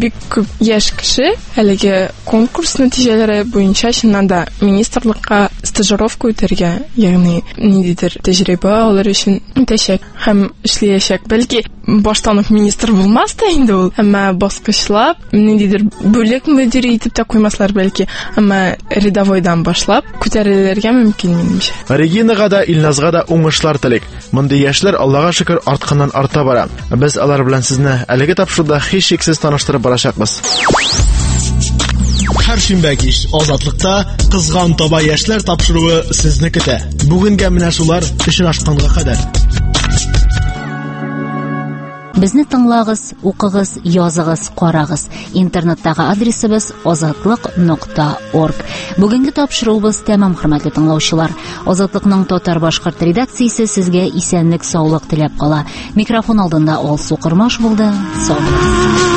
бик күп яшь кеше әлеге конкурс нәтиҗәләре буенча чыннан да министрлыкка стажировка үтәргә, ягъни ниндидер тәҗрибә алыр өчен үтәчәк һәм эшләячәк. Бәлки баштан ук министр булмас та инде ул, әмма баскычлап ниндидер бүлек мөдире итеп тә куймаслар бәлки, әмма рядовойдан башлап күтәрелергә мөмкин минемчә.
Регинага да, Илназга да уңышлар телик. Мондый яшьләр Аллага шөкер артканнан арта бара. Без алар белән сезне әлеге тапшыруда һичшиксез таныштырып барачакбыз. Һәр шимбә кич Азатлыкта кызган таба яшьләр тапшыруы сезне көтә. Бүгенгә менә шулар очрашканга кадәр.
Безне тыңлагыз, укыгыз, языгыз, карагыз. Интернеттагы адресыбыз азатлык нокта орг. Бүгенге тапшыруыбыз тәмам, хөрмәтле тыңлаучылар. Азатлыкның татар-башкорт редакциясе сезгә исәнлек, саулык теләп кала. Микрофон алдында Алсу Кырмаш булды. Сау булыгыз.